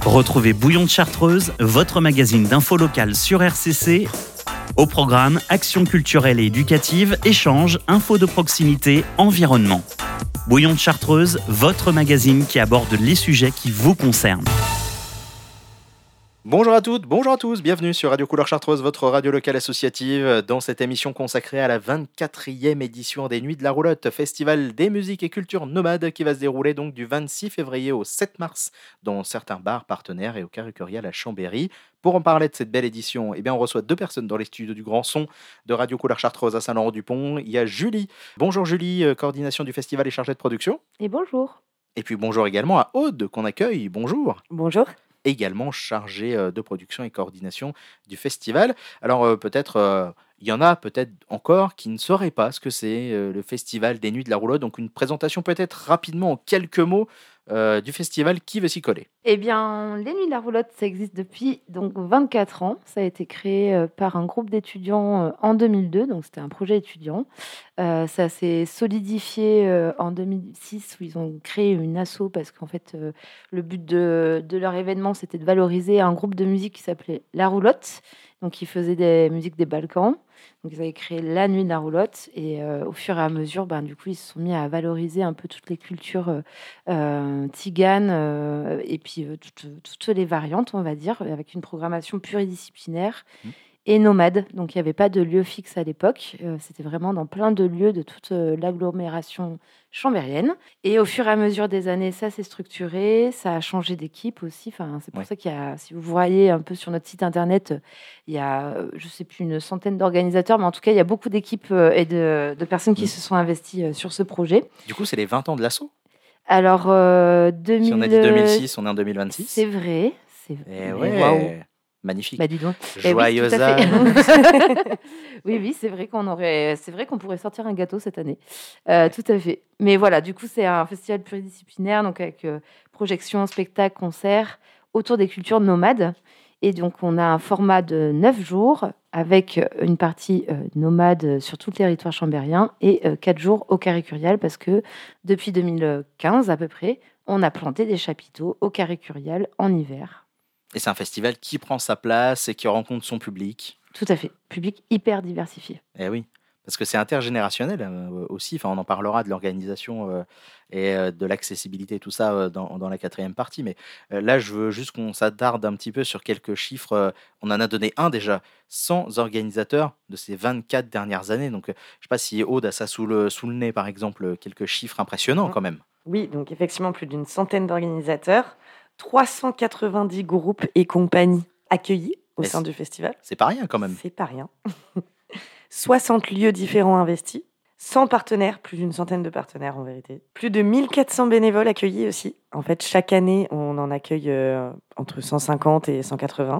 Retrouvez Bouillon de Chartreuse, votre magazine d'info locale sur RCC. Au programme, actions culturelles et éducatives, échanges, infos de proximité, environnement. Bouillon de Chartreuse, votre magazine qui aborde les sujets qui vous concernent. Bonjour à toutes, bonjour à tous, bienvenue sur Radio Couleur Chartreuse, votre radio locale associative, dans cette émission consacrée à la 24e édition des Nuits de la Roulotte, festival des musiques et cultures nomades qui va se dérouler donc du 26 février au 7 mars dans certains bars partenaires et au Carré Curial à Chambéry. Pour en parler de cette belle édition, on reçoit deux personnes dans les studios du Grand Son de Radio Couleur Chartreuse à Saint-Laurent-du-Pont. Il y a Julie. Bonjour Julie, coordination du festival et chargée de production. Et bonjour. Et puis bonjour également à Aude qu'on accueille. Bonjour. Bonjour. Également chargé de production et coordination du festival. Alors peut-être, il y en a peut-être encore qui ne sauraient pas ce que c'est le festival des Nuits de la Roulotte. Donc une présentation peut-être rapidement en quelques mots du festival. Qui veut s'y coller ? Eh bien, les Nuits de la Roulotte, ça existe depuis donc 24 ans. Ça a été créé par un groupe d'étudiants en 2002, donc c'était un projet étudiant. Ça s'est solidifié en 2006 où ils ont créé une asso parce qu'en fait, le but de leur événement, c'était de valoriser un groupe de musique qui s'appelait La Roulotte, donc qui faisait des musiques des Balkans. Donc ils avaient créé la Nuit de la Roulotte et au fur et à mesure, du coup, ils se sont mis à valoriser un peu toutes les cultures tziganes et puis toutes les variantes, on va dire, avec une programmation pluridisciplinaire et nomade. Donc il n'y avait pas de lieu fixe à l'époque. C'était vraiment dans plein de lieux de toute l'agglomération chambérienne. Et au fur et à mesure des années, ça s'est structuré, ça a changé d'équipe aussi. Enfin, c'est pour ça qu'il y a, si vous voyez un peu sur notre site internet, il y a, je ne sais plus, une centaine d'organisateurs, mais en tout cas, il y a beaucoup d'équipes et de personnes qui se sont investies sur ce projet. Du coup, c'est les 20 ans de l'asso ? Alors, Si on a dit 2006, on est en 2026. C'est vrai. Et ouais. Waouh. Magnifique. Dis donc. Joyeux Oui, c'est vrai qu'on pourrait sortir un gâteau cette année. Tout à fait. Mais voilà, du coup, c'est un festival pluridisciplinaire, donc avec projection, spectacle, concert, autour des cultures nomades. Et donc, on a un format de 9 jours avec une partie nomade sur tout le territoire chambérien et 4 jours au Carré Curial parce que depuis 2015 à peu près, on a planté des chapiteaux au Carré Curial en hiver. Et c'est un festival qui prend sa place et qui rencontre son public. Tout à fait. Public hyper diversifié. Eh oui, parce que c'est intergénérationnel aussi. Enfin, on en parlera de l'organisation et de l'accessibilité, tout ça dans la 4e partie. Mais là, je veux juste qu'on s'attarde un petit peu sur quelques chiffres. On en a donné un déjà, 100 organisateurs de ces 24 dernières années. Donc, je ne sais pas si Aude a ça sous le nez, par exemple, quelques chiffres impressionnants quand même. Oui, donc effectivement, plus d'une centaine d'organisateurs. 390 groupes et compagnies accueillis au sein du festival. C'est pas rien quand même. C'est pas rien. 60 lieux différents investis, 100 partenaires, plus d'une centaine de partenaires en vérité. Plus de 1400 bénévoles accueillis aussi. En fait, chaque année, on en accueille entre 150 et 180.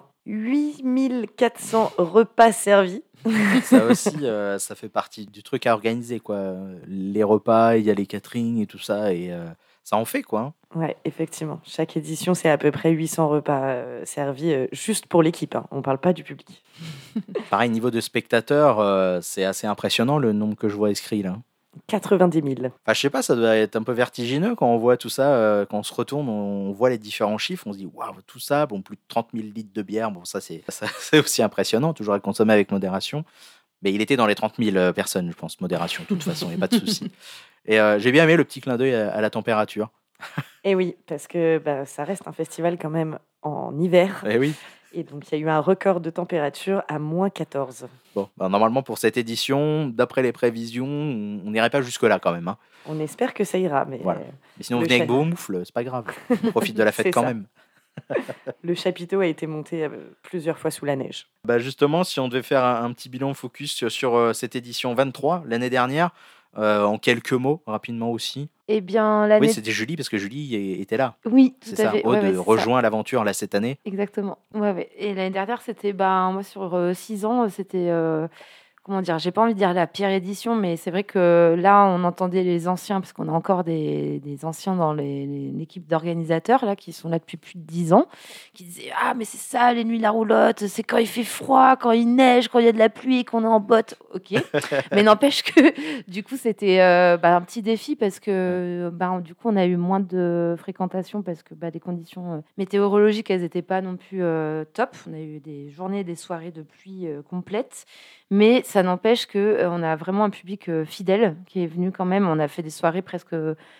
8400 repas servis. Ça aussi, ça fait partie du truc à organiser, quoi. Les repas, il y a les caterings et tout ça, et ça en fait, quoi. Hein. Ouais, effectivement. Chaque édition, c'est à peu près 800 repas servis juste pour l'équipe. Hein. On ne parle pas du public. Pareil, niveau de spectateurs, c'est assez impressionnant le nombre que je vois inscrit là. 90 000. Enfin, je sais pas, ça doit être un peu vertigineux quand on voit tout ça, quand on se retourne, on voit les différents chiffres, on se dit waouh, tout ça, bon, plus de 30 000 litres de bière, bon, ça c'est aussi impressionnant, toujours à consommer avec modération. Mais il était dans les 30 000 personnes, je pense, modération, de toute façon, il n'y a pas de souci. Et j'ai bien aimé le petit clin d'œil à la température. Et oui, parce que ça reste un festival quand même en hiver. Et oui. Et donc, il y a eu un record de température à moins 14. Bon, normalement, pour cette édition, d'après les prévisions, on n'irait pas jusque-là quand même. Hein. On espère que ça ira. Mais, voilà. Mais sinon, vous venez avec vos moufles, c'est pas grave. On profite de la fête quand même. Le chapiteau a été monté plusieurs fois sous la neige. Justement, si on devait faire un petit bilan focus sur cette édition 23, l'année dernière, en quelques mots, rapidement aussi. Eh bien, l'année... Oui, c'était Julie, parce que Julie était là. Oui, tout c'est à ça. fait. Aude rejoint l'aventure là, cette année. Exactement. Ouais. Et l'année dernière, c'était, moi, sur 6 ans, c'était comment dire, j'ai pas envie de dire la pire édition, mais c'est vrai que là, on entendait les anciens, parce qu'on a encore des anciens dans l'équipe d'organisateurs, là, qui sont là depuis plus de 10 ans, qui disaient: «Ah, mais c'est ça, les nuits de la roulotte, c'est quand il fait froid, quand il neige, quand il y a de la pluie, qu'on est en botte.» OK. Mais n'empêche que, du coup, c'était un petit défi parce que, du coup, on a eu moins de fréquentation parce que les conditions météorologiques, elles n'étaient pas non plus top. On a eu des journées, des soirées de pluie complètes. Mais ça n'empêche que on a vraiment un public fidèle qui est venu quand même. On a fait des soirées presque,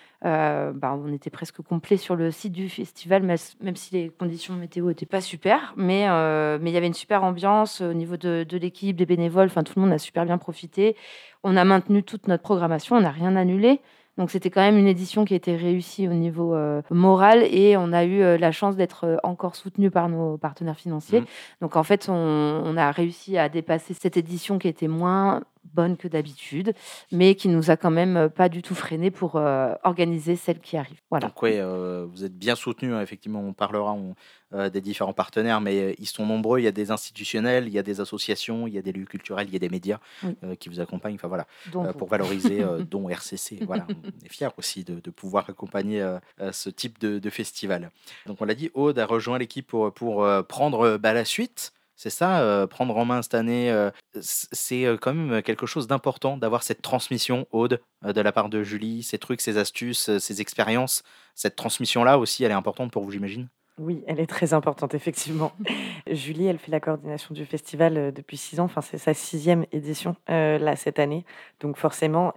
on était presque complet sur le site du festival, même si les conditions météo n'étaient pas super. Mais il y avait une super ambiance au niveau de l'équipe, des bénévoles. Enfin, tout le monde a super bien profité. On a maintenu toute notre programmation, on n'a rien annulé. Donc c'était quand même une édition qui a été réussie au niveau moral et on a eu la chance d'être encore soutenu par nos partenaires financiers. Donc en fait, on a réussi à dépasser cette édition qui était moins bonne que d'habitude, mais qui nous a quand même pas du tout freiné pour organiser celle qui arrive. Voilà. Donc oui, vous êtes bien soutenus, hein, effectivement, on parlera des différents partenaires, mais ils sont nombreux, il y a des institutionnels, il y a des associations, il y a des lieux culturels, il y a des médias qui vous accompagnent, enfin voilà, pour valoriser, dont RCC. Voilà, on est fiers aussi de pouvoir accompagner ce type de festival. Donc on l'a dit, Aude a rejoint l'équipe pour prendre la suite. C'est ça, prendre en main cette année, c'est quand même quelque chose d'important d'avoir cette transmission, Aude, de la part de Julie, ces trucs, ces astuces, ces expériences. Cette transmission-là aussi, elle est importante pour vous, j'imagine? Oui, elle est très importante, effectivement. Julie, elle fait la coordination du festival depuis 6 ans. Enfin, c'est sa 6e édition là cette année. Donc forcément,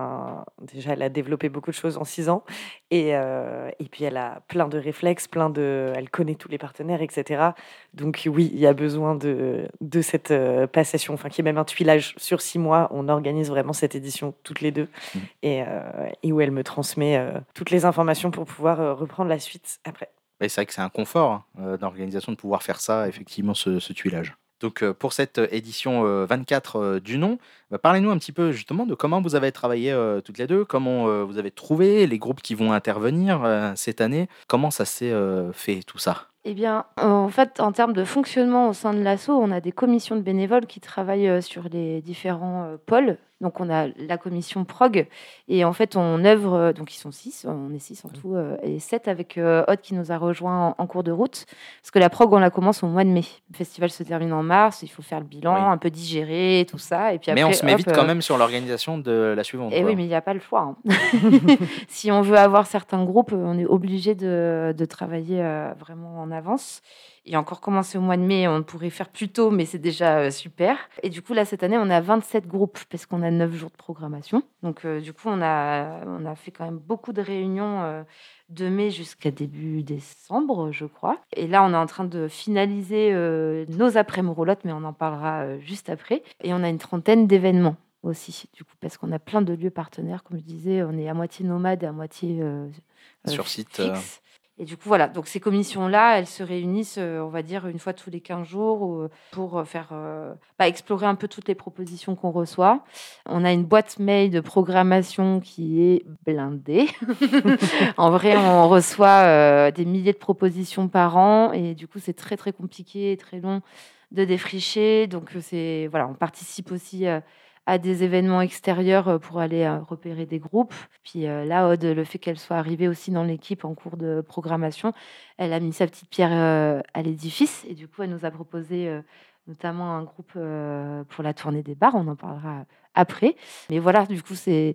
déjà, elle a développé beaucoup de choses en 6 ans. Et puis, elle a plein de réflexes, elle connaît tous les partenaires, etc. Donc oui, il y a besoin de cette passation, enfin, qui est même un tuilage sur 6 mois. On organise vraiment cette édition toutes les deux et où elle me transmet toutes les informations pour pouvoir reprendre la suite après. Ouais, c'est vrai que c'est un confort, hein, d'organisation de pouvoir faire ça, effectivement, ce tuilage. Donc, pour cette édition 24 du nom, parlez-nous un petit peu justement de comment vous avez travaillé toutes les deux, comment vous avez trouvé les groupes qui vont intervenir cette année, comment ça s'est fait tout ça? Eh bien, en fait, en termes de fonctionnement au sein de l'asso, on a des commissions de bénévoles qui travaillent sur les différents pôles. Donc, on a la commission prog et en fait, on œuvre, donc ils sont 6, on est 6 en tout, et 7 avec Aude qui nous a rejoints en cours de route. Parce que la prog, on la commence au mois de mai. Le festival se termine en mars, il faut faire le bilan, un peu digérer, tout ça. Et puis Mais après, on se met vite quand même sur l'organisation de la suivante. Et quoi. oui, mais il n'y a pas le choix. Hein. Si on veut avoir certains groupes, on est obligé de travailler vraiment en avance. Et encore commencer au mois de mai, on pourrait faire plus tôt, mais c'est déjà super. Et du coup, là, cette année, on a 27 groupes parce qu'on a 9 jours de programmation. Donc, du coup, on a fait quand même beaucoup de réunions de mai jusqu'à début décembre, je crois. Et là, on est en train de finaliser nos après-midi roulottes, mais on en parlera juste après. Et on a une trentaine d'événements aussi, du coup, parce qu'on a plein de lieux partenaires. Comme je disais, on est à moitié nomade et à moitié sur site. fixe. Et du coup, voilà. Donc, ces commissions-là, elles se réunissent, on va dire, une fois tous les 15 jours pour faire explorer un peu toutes les propositions qu'on reçoit. On a une boîte mail de programmation qui est blindée. En vrai, on reçoit des milliers de propositions par an et du coup, c'est très, très compliqué et très long de défricher. Donc, on participe aussi à des événements extérieurs pour aller repérer des groupes. Puis là, Aude, le fait qu'elle soit arrivée aussi dans l'équipe en cours de programmation, elle a mis sa petite pierre à l'édifice. Et du coup, elle nous a proposé notamment un groupe pour la tournée des bars. On en parlera après. Mais voilà, du coup, c'est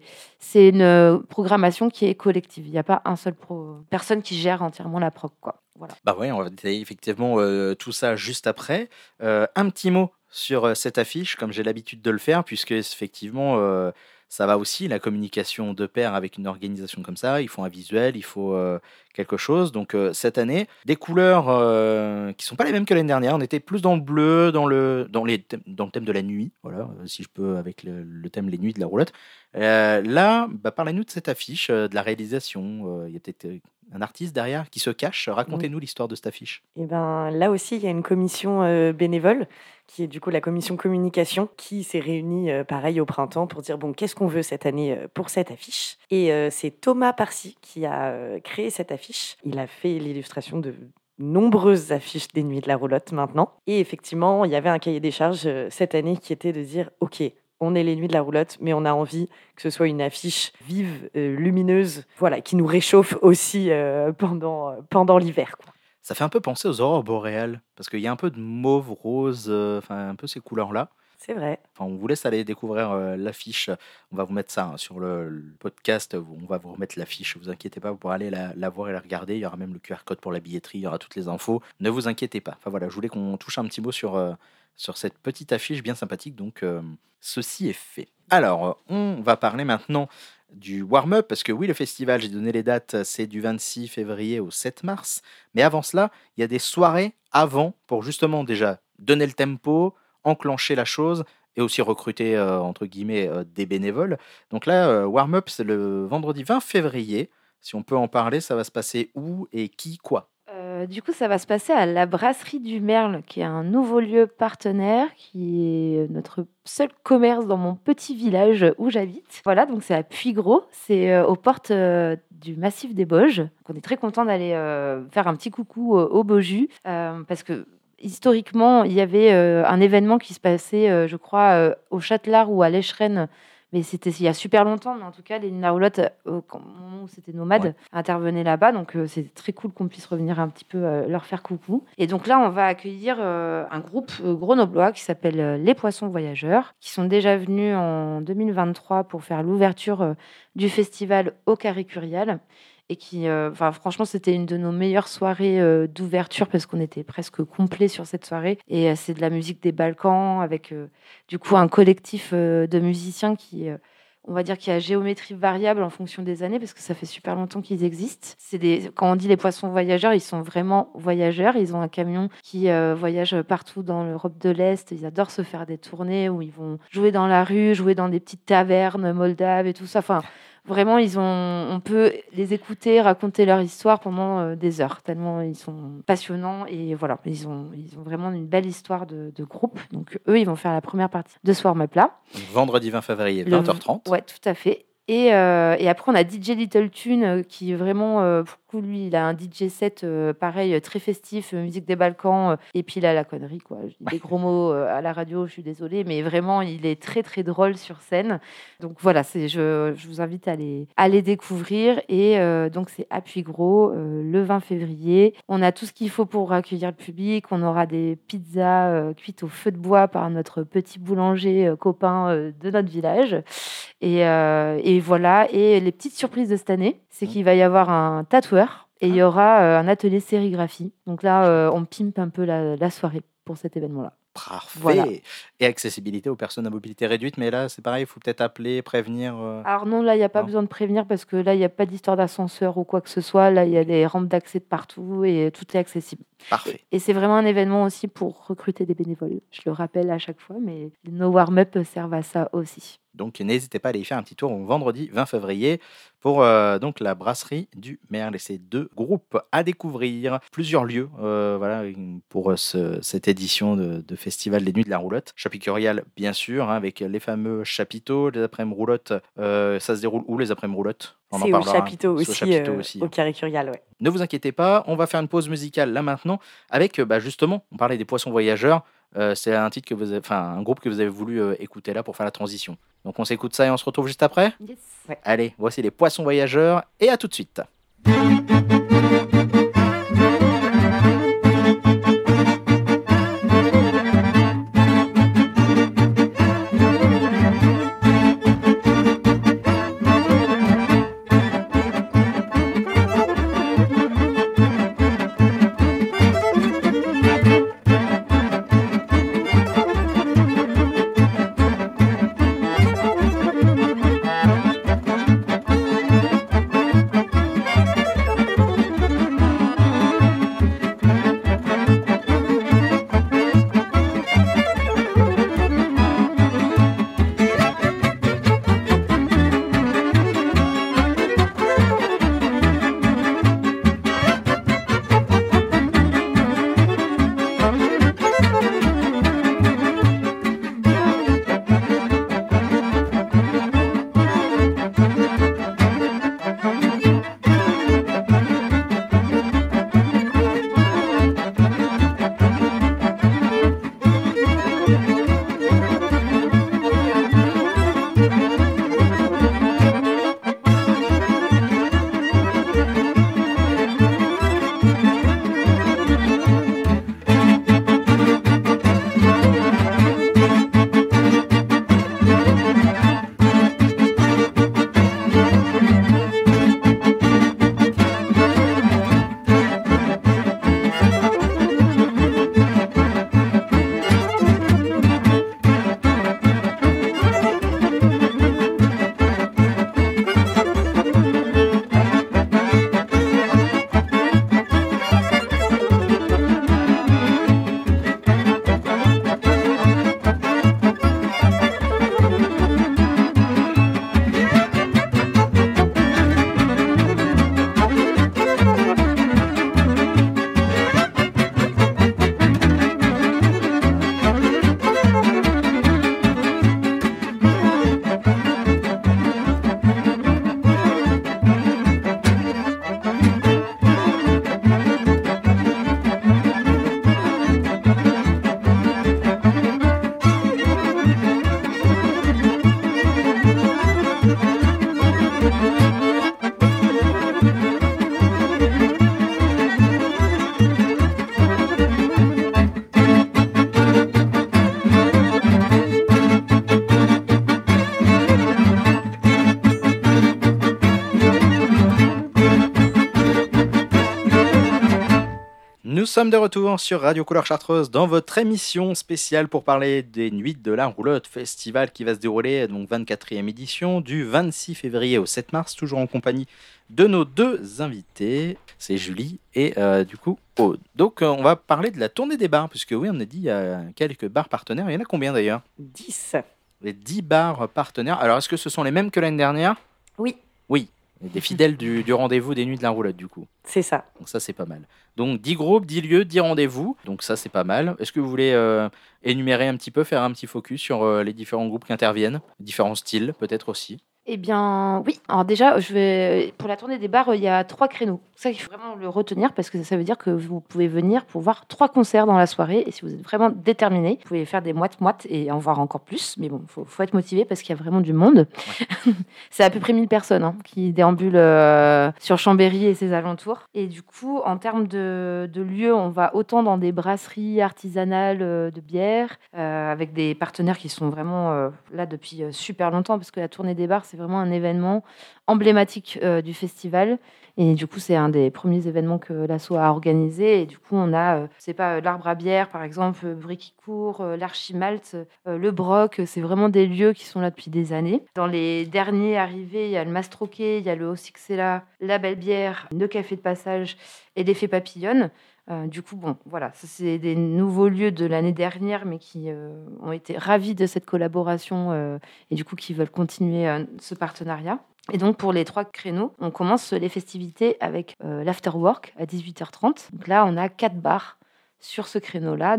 une programmation qui est collective. Il n'y a pas un seul personne qui gère entièrement la prog, quoi. Voilà. Bah ouais, on va détailler effectivement tout ça juste après. Un petit mot sur cette affiche, comme j'ai l'habitude de le faire, puisque effectivement, ça va aussi, la communication de pair avec une organisation comme ça. Il faut un visuel, il faut quelque chose. Donc cette année, des couleurs qui sont pas les mêmes que l'année dernière. On était plus dans le bleu, dans le thème de la nuit, voilà, si je peux, avec le thème les nuits de la roulotte. Là, parlez-nous de cette affiche, de la réalisation. Il y a peut-être un artiste derrière qui se cache. Racontez-nous l'histoire de cette affiche. Et là aussi, il y a une commission bénévole qui est du coup la commission communication qui s'est réunie pareil au printemps pour dire bon, qu'est-ce qu'on veut cette année pour cette affiche. Et c'est Thomas Parcy qui a créé cette affiche. Il a fait l'illustration de nombreuses affiches des Nuits de la Roulotte maintenant. Et effectivement, il y avait un cahier des charges cette année qui était de dire ok, on est les Nuits de la Roulotte, mais on a envie que ce soit une affiche vive, lumineuse, voilà, qui nous réchauffe aussi pendant l'hiver, quoi. Ça fait un peu penser aux aurores boréales, parce qu'il y a un peu de mauve, rose, un peu ces couleurs-là. C'est vrai. Enfin, on vous laisse aller découvrir l'affiche. On va vous mettre ça sur le podcast. On va vous remettre l'affiche. Ne vous inquiétez pas, vous pourrez aller la voir et la regarder. Il y aura même le QR code pour la billetterie. Il y aura toutes les infos. Ne vous inquiétez pas. Enfin voilà, je voulais qu'on touche un petit mot sur cette petite affiche bien sympathique. Donc, ceci est fait. Alors, on va parler maintenant du warm-up, parce que oui, le festival, j'ai donné les dates, c'est du 26 février au 7 mars. Mais avant cela, il y a des soirées avant pour justement déjà donner le tempo, enclencher la chose et aussi recruter, entre guillemets, des bénévoles. Donc là, warm-up, c'est le vendredi 20 février. Si on peut en parler, ça va se passer où et qui, quoi? Du coup, ça va se passer à la Brasserie du Merle, qui est un nouveau lieu partenaire, qui est notre seul commerce dans mon petit village où j'habite. Voilà, donc c'est à Puygros, c'est aux portes du massif des Bauges. Donc on est très content d'aller faire un petit coucou au Beaujus, parce que historiquement, il y avait un événement qui se passait, je crois, au Châtelard ou à l'Echerenne. Mais c'était il y a super longtemps, mais en tout cas, les Nuits de la Roulotte, au moment où c'était nomade, intervenaient là-bas. Donc, c'est très cool qu'on puisse revenir un petit peu leur faire coucou. Et donc là, on va accueillir un groupe grenoblois qui s'appelle Les Poissons Voyageurs, qui sont déjà venus en 2023 pour faire l'ouverture du festival au Carré Curial. Et qui, franchement, c'était une de nos meilleures soirées d'ouverture parce qu'on était presque complet sur cette soirée. Et c'est de la musique des Balkans avec du coup un collectif de musiciens qui, on va dire, qui a géométrie variable en fonction des années parce que ça fait super longtemps qu'ils existent. Quand on dit les poissons voyageurs, ils sont vraiment voyageurs. Ils ont un camion qui voyage partout dans l'Europe de l'Est. Ils adorent se faire des tournées où ils vont jouer dans la rue, jouer dans des petites tavernes moldaves et tout ça. Enfin, vraiment, on peut les écouter, raconter leur histoire pendant des heures, tellement ils sont passionnants. Et voilà, ils ont vraiment une belle histoire de groupe. Donc, eux, ils vont faire la première partie de ce warm-up là. Vendredi 20 février, 20h30. Ouais, tout à fait. Et après, on a DJ Little Tune qui vraiment, pour le coup, lui, il a un DJ set pareil, très festif, musique des Balkans. Et puis là, la connerie, quoi. Je dis des gros mots à la radio, je suis désolée, mais vraiment, il est très, très drôle sur scène. Donc voilà, je vous invite à les découvrir. Et donc, c'est à Puygros, le 20 février. On a tout ce qu'il faut pour accueillir le public. On aura des pizzas cuites au feu de bois par notre petit boulanger copain de notre village. Et voilà. Et les petites surprises de cette année, c'est qu'il va y avoir un tatoueur et il y aura un atelier sérigraphie. Donc là, on pimpe un peu la soirée pour cet événement-là. Parfait. Voilà. Et accessibilité aux personnes à mobilité réduite, mais là, c'est pareil, il faut peut-être appeler, prévenir. Alors non, là, il n'y a pas Non. besoin de prévenir parce que là, il n'y a pas d'histoire d'ascenseur ou quoi que ce soit. Là, il y a des rampes d'accès de partout et tout est accessible. Parfait. Et c'est vraiment un événement aussi pour recruter des bénévoles. Je le rappelle à chaque fois, mais nos warm-up servent à ça aussi. Donc, n'hésitez pas à aller y faire un petit tour au vendredi 20 février pour donc la brasserie du Merle et ces deux groupes à découvrir. Plusieurs lieux voilà, pour cette édition de Festival des Nuits de la Roulotte. Chapicurial, bien sûr, avec les fameux chapiteaux. Les après-midi roulottes, ça se déroule où les après-midi roulottes? On en C'est au parlera, chapiteau c'est aussi, hein. au Carré Curial, ouais. Ne vous inquiétez pas, on va faire une pause musicale là maintenant avec justement, on parlait des Poissons Voyageurs. C'est un titre un groupe que vous avez voulu écouter là pour faire la transition. Donc on s'écoute ça et on se retrouve juste après. Yes. Ouais. Allez, voici les Poissons Voyageurs et à tout de suite. Nous sommes de retour sur Radio Couleur Chartreuse dans votre émission spéciale pour parler des Nuits de la Roulotte, festival qui va se dérouler, donc 24e édition, du 26 février au 7 mars, toujours en compagnie de nos deux invités, c'est Julie et du coup Aude. Donc on va parler de la tournée des bars, puisque oui, on a dit il y a quelques bars partenaires, il y en a combien d'ailleurs ? 10. Les 10 bars partenaires, alors est-ce que ce sont les mêmes que l'année dernière ? Oui, Oui, des fidèles du rendez-vous des Nuits de la Roulotte du coup. c'est ça. Donc ça, c'est pas mal. Donc 10 groupes, 10 lieux, 10 rendez-vous. Donc ça, c'est pas mal. Est-ce que vous voulez énumérer un petit peu, faire un petit focus sur les différents groupes qui interviennent, différents styles peut-être aussi ? Eh bien, oui. Alors déjà, pour la tournée des bars, il y a 3 créneaux. Ça, il faut vraiment le retenir parce que ça veut dire que vous pouvez venir pour voir 3 concerts dans la soirée. Et si vous êtes vraiment déterminé, vous pouvez faire des moites-moites et en voir encore plus. Mais bon, faut être motivé parce qu'il y a vraiment du monde. Ouais. C'est à peu près 1000 personnes qui déambulent sur Chambéry et ses alentours. Et du coup, en termes de lieux, on va autant dans des brasseries artisanales de bière avec des partenaires qui sont vraiment là depuis super longtemps parce que la tournée des bars, c'est vraiment un événement emblématique du festival. Et du coup, c'est un des premiers événements que l'asso a organisé. Et du coup, on a, l'Arbre à bière, par exemple, Briquicourt, l'Archimalte, le Broc. C'est vraiment des lieux qui sont là depuis des années. Dans les derniers arrivés, il y a le Mastroquet, il y a le Haut-Sixella, la Belle Bière, le Café de Passage et l'Effet Papillonne. Du coup, bon, voilà, ça, c'est des nouveaux lieux de l'année dernière, mais qui ont été ravis de cette collaboration et du coup, qui veulent continuer ce partenariat. Et donc, pour les 3 créneaux, on commence les festivités avec l'afterwork à 18h30. Donc là, on a 4 bars sur ce créneau-là,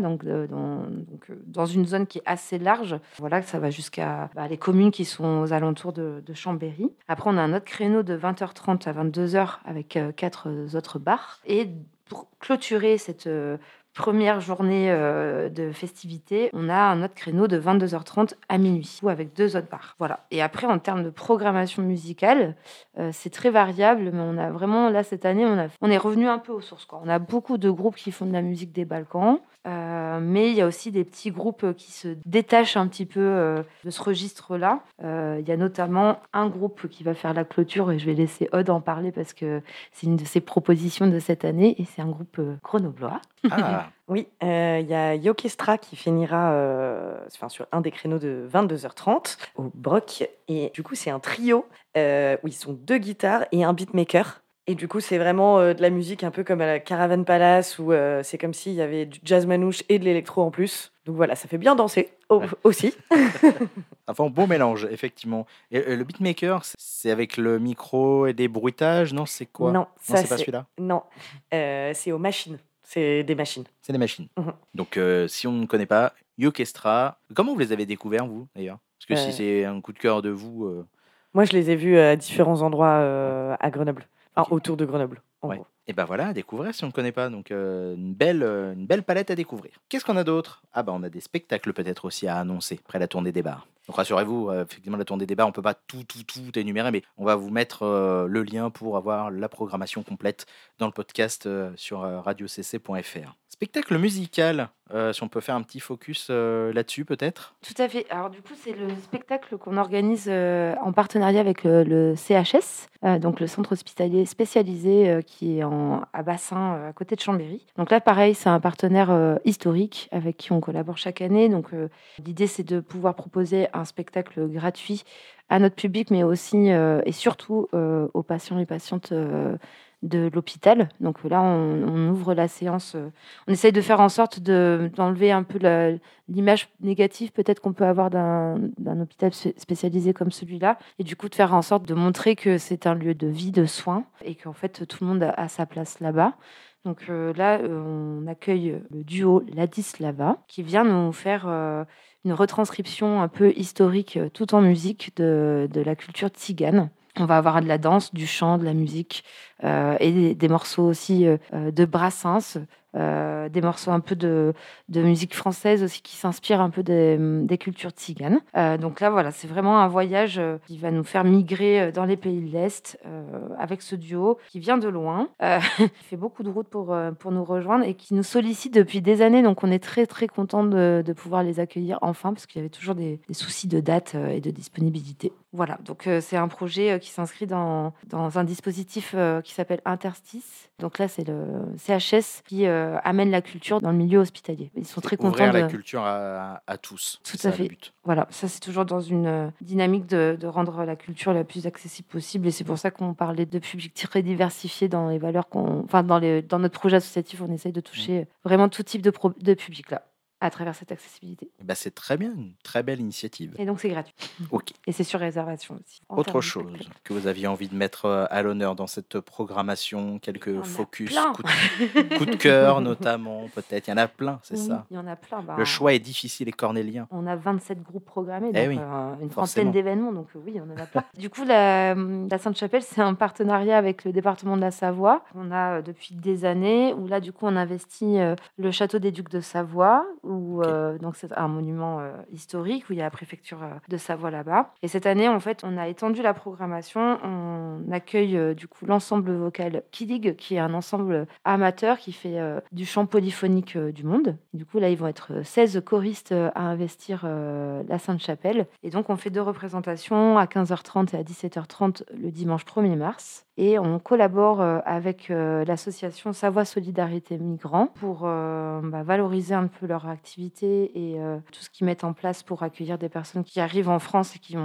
dans une zone qui est assez large. Voilà, ça va jusqu'à les communes qui sont aux alentours de Chambéry. Après, on a un autre créneau de 20h30 à 22h avec 4 autres bars. Et pour clôturer cette première journée de festivités, on a un autre créneau de 22h30 à minuit, ou avec 2 autres bars. Voilà. Et après, en termes de programmation musicale, c'est très variable, mais on a vraiment, là, cette année, on est revenu un peu aux sources, quoi. On a beaucoup de groupes qui font de la musique des Balkans, mais il y a aussi des petits groupes qui se détachent un petit peu de ce registre-là. Il y a notamment un groupe qui va faire la clôture, et je vais laisser Aude en parler parce que c'est une de ses propositions de cette année, et c'est un groupe grenoblois. Ah, Oui, il y a Yokestra qui finira sur un des créneaux de 22h30 au Broc. Et du coup, c'est un trio où ils sont 2 guitares et un beatmaker. Et du coup, c'est vraiment de la musique un peu comme à la Caravan Palace où c'est comme s'il y avait du jazz manouche et de l'électro en plus. Donc voilà, ça fait bien danser aussi. enfin, bon mélange, effectivement. Et le beatmaker, c'est avec le micro et des bruitages, non ? C'est quoi ? Non, ça, c'est pas celui-là ? Non, c'est aux machines. C'est des machines. C'est des machines. Mhm. Donc, si on ne connaît pas, Yokestra, comment vous les avez découverts, vous, d'ailleurs ? Parce que si c'est un coup de cœur de vous... Moi, je les ai vus à différents endroits à Grenoble. Enfin, autour de Grenoble, en gros. Et ben voilà, à découvrir si on ne connaît pas. Donc, une belle palette à découvrir. Qu'est-ce qu'on a d'autre ? Ah ben, on a des spectacles peut-être aussi à annoncer après la tournée des bars. Donc rassurez-vous, effectivement, la tournée des bars, on ne peut pas tout énumérer, mais on va vous mettre le lien pour avoir la programmation complète dans le podcast sur radiocc.fr. Spectacle musical, si on peut faire un petit focus là-dessus peut-être ? Tout à fait. Alors du coup, c'est le spectacle qu'on organise en partenariat avec le CHS, donc le centre hospitalier spécialisé qui est à Bassin, à côté de Chambéry. Donc là, pareil, c'est un partenaire historique avec qui on collabore chaque année. Donc l'idée, c'est de pouvoir proposer un spectacle gratuit à notre public, mais aussi et surtout aux patients et patientes de l'hôpital. Donc là, on ouvre la séance. On essaye de faire en sorte d'enlever un peu l'image négative peut-être qu'on peut avoir d'un hôpital spécialisé comme celui-là. Et du coup, de faire en sorte de montrer que c'est un lieu de vie, de soins, et qu'en fait, tout le monde a sa place là-bas. Donc là, on accueille le duo Ladislava qui vient nous faire une retranscription un peu historique, tout en musique, de la culture tzigane. On va avoir de la danse, du chant, de la musique et des morceaux aussi de Brassens. des morceaux un peu de musique française aussi qui s'inspirent un peu des cultures tziganes. Donc là, voilà, c'est vraiment un voyage qui va nous faire migrer dans les pays de l'Est avec ce duo qui vient de loin, qui fait beaucoup de route pour nous rejoindre et qui nous sollicite depuis des années. Donc on est très très content de pouvoir les accueillir enfin parce qu'il y avait toujours des soucis de date et de disponibilité. Voilà, donc c'est un projet qui s'inscrit dans un dispositif qui s'appelle Interstice. Donc là, c'est le CHS qui amène la culture dans le milieu hospitalier. Ils sont très contents Ouvrir la culture à tous. Tout c'est à ça, fait. le but. Voilà, ça c'est toujours dans une dynamique de rendre la culture la plus accessible possible. Et c'est pour ça qu'on parlait de public très diversifié dans les valeurs dans notre projet associatif, on essaye de toucher vraiment tout type de public là, à travers cette accessibilité. C'est très bien, une très belle initiative. Et donc c'est gratuit. Ok. Et c'est sur réservation aussi. en Autre termes de chose spectacle. que vous aviez envie de mettre à l'honneur dans cette programmation, quelques Il y en a focus, plein. coup de cœur notamment, peut-être. Il y en a plein, c'est Oui, ça. il y en a plein. Le choix est difficile et cornélien. On a 27 groupes programmés, Eh donc oui, une forcément. trentaine d'événements, donc oui, on en a plein. Du coup, la Sainte-Chapelle, c'est un partenariat avec le département de la Savoie. On a depuis des années, où là, du coup, on investit le château des Ducs de Savoie, où donc c'est un monument historique, où il y a la préfecture de Savoie là-bas. Et cette année, en fait, on a étendu la programmation. On accueille du coup l'ensemble vocal Kidig, qui est un ensemble amateur qui fait du chant polyphonique du monde. Et du coup, là, ils vont être 16 choristes à investir la Sainte-Chapelle. Et donc, on fait 2 représentations à 15h30 et à 17h30 le dimanche 1er mars. Et on collabore avec l'association Savoie Solidarité Migrants pour valoriser un peu leur activité et tout ce qu'ils mettent en place pour accueillir des personnes qui arrivent en France et qui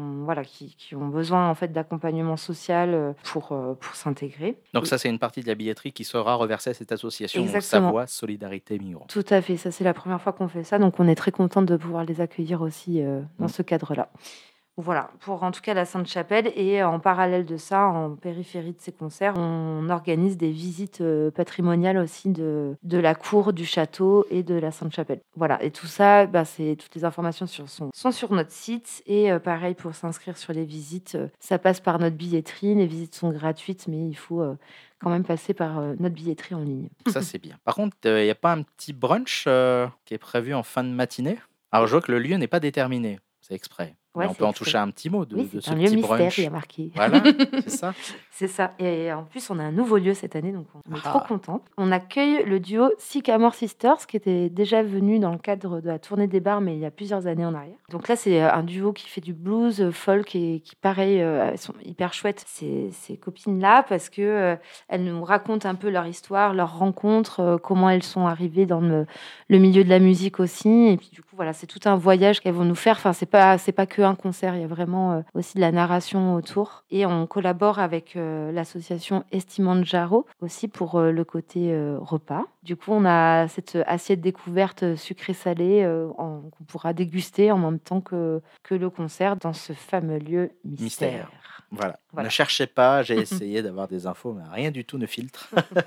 ont besoin en fait d'accompagnement social pour s'intégrer. Donc ça, c'est une partie de la billetterie qui sera reversée à cette association, donc Exactement. Savoie Solidarité Migrants. Tout à fait, ça c'est la première fois qu'on fait ça, donc on est très contente de pouvoir les accueillir aussi dans ce cadre-là. Voilà, pour en tout cas la Sainte-Chapelle. Et en parallèle de ça, en périphérie de ces concerts, on organise des visites patrimoniales aussi de la cour, du château et de la Sainte-Chapelle. Voilà, et tout ça, toutes les informations sont sur notre site. Et pareil, pour s'inscrire sur les visites, ça passe par notre billetterie. Les visites sont gratuites, mais il faut quand même passer par notre billetterie en ligne. Ça, c'est bien. Par contre, il n'y a pas un petit brunch qui est prévu en fin de matinée? Alors, je vois que le lieu n'est pas déterminé. C'est exprès. Ouais, Mais on c'est peut en exprès. toucher un petit mot de Oui, ce c'est un lieu petit mystère, brunch. il y a marqué. Voilà, c'est ça. C'est ça. Et en plus, on a un nouveau lieu cette année, donc on est Ah. trop contents. On accueille le duo Sycamore Sisters, qui était déjà venu dans le cadre de la tournée des bars, mais il y a plusieurs années en arrière. Donc là, c'est un duo qui fait du blues, folk, et qui, pareil, elles sont hyper chouettes, ces copines-là, parce que elles nous racontent un peu leur histoire, leurs rencontres, comment elles sont arrivées dans le milieu de la musique aussi. Et puis, du coup, voilà, c'est tout un voyage qu'elles vont nous faire. Enfin, c'est pas que un concert, il y a vraiment aussi de la narration autour. Et on collabore avec l'association Estimanjaro aussi pour le côté repas. Du coup, on a cette assiette découverte sucrée-salée qu'on pourra déguster en même temps que le concert dans ce fameux lieu mystère. Voilà. Voilà. Ne cherchez pas, j'ai essayé d'avoir des infos, mais rien du tout ne filtre.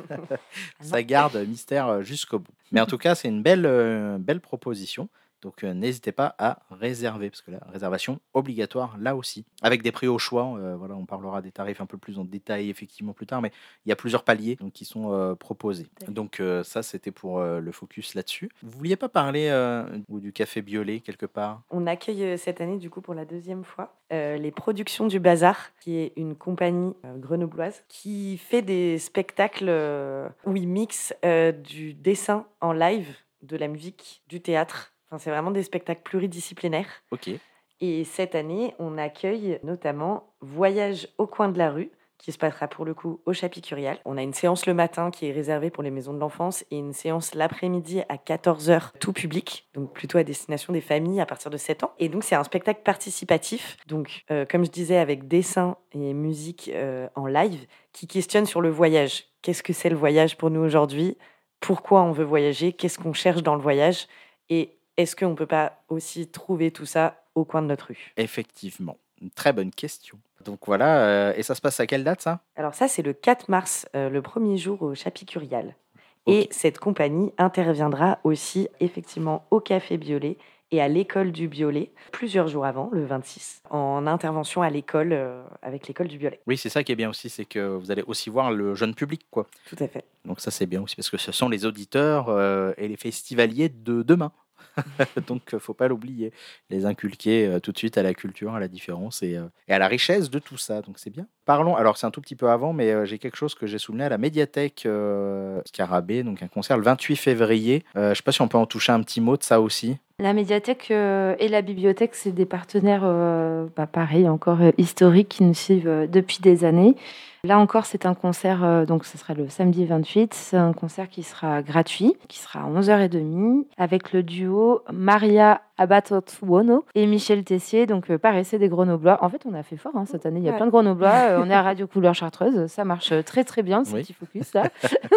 Ça garde mystère jusqu'au bout. Mais en tout cas, c'est une belle proposition. Donc n'hésitez pas à réserver, parce que la réservation obligatoire là aussi, avec des prix au choix. Voilà, on parlera des tarifs un peu plus en détail effectivement plus tard, mais il y a plusieurs paliers donc, qui sont proposés. Donc ça, c'était pour le focus là-dessus. Vous vouliez pas parler du café Biolay quelque part? On accueille cette année, du coup, pour la 2e fois, les Productions du Bazar, qui est une compagnie grenobloise qui fait des spectacles où ils mixent du dessin en live, de la musique, du théâtre. Enfin, c'est vraiment des spectacles pluridisciplinaires. Ok. Et cette année, on accueille notamment Voyage au coin de la rue, qui se passera pour le coup au Chapicurial. On a une séance le matin qui est réservée pour les maisons de l'enfance et une séance l'après-midi à 14h, tout public, donc plutôt à destination des familles à partir de 7 ans. Et donc, c'est un spectacle participatif, donc comme je disais, avec dessin et musique en live, qui questionne sur le voyage. Qu'est-ce que c'est le voyage pour nous aujourd'hui? Pourquoi on veut voyager? Qu'est-ce qu'on cherche dans le voyage? Et est-ce qu'on ne peut pas aussi trouver tout ça au coin de notre rue? Effectivement, une très bonne question. Donc voilà, et ça se passe à quelle date ça? Alors ça, c'est le 4 mars, le premier jour au Chapicurial. Ok. Et cette compagnie interviendra aussi effectivement au Café Biolay et à l'école du Biolay plusieurs jours avant, le 26, en intervention à l'école, avec l'école du Biolay. Oui, c'est ça qui est bien aussi, c'est que vous allez aussi voir le jeune public, quoi. Tout à fait. Donc ça, c'est bien aussi, parce que ce sont les auditeurs et les festivaliers de demain. Donc, faut pas l'oublier. Les inculquer tout de suite à la culture, à la différence et à la richesse de tout ça. Donc, c'est bien. Parlons, alors c'est un tout petit peu avant, mais j'ai quelque chose que j'ai souligné à la médiathèque Scarabée, donc un concert le 28 février. Je sais pas si on peut en toucher un petit mot de ça aussi. La médiathèque et la bibliothèque, c'est des partenaires, pareil, encore historiques qui nous suivent depuis des années. Là encore, c'est un concert, donc ce sera le samedi 28. C'est un concert qui sera gratuit, qui sera à 11h30, avec le duo Maria Abatotuono et Michel Tessier. Donc pareil, c'est des Grenoblois. En fait, on a fait fort cette année. Il y a plein de Grenoblois. On est à Radio Couleur Chartreuse. Ça marche très très bien, ce petit focus là.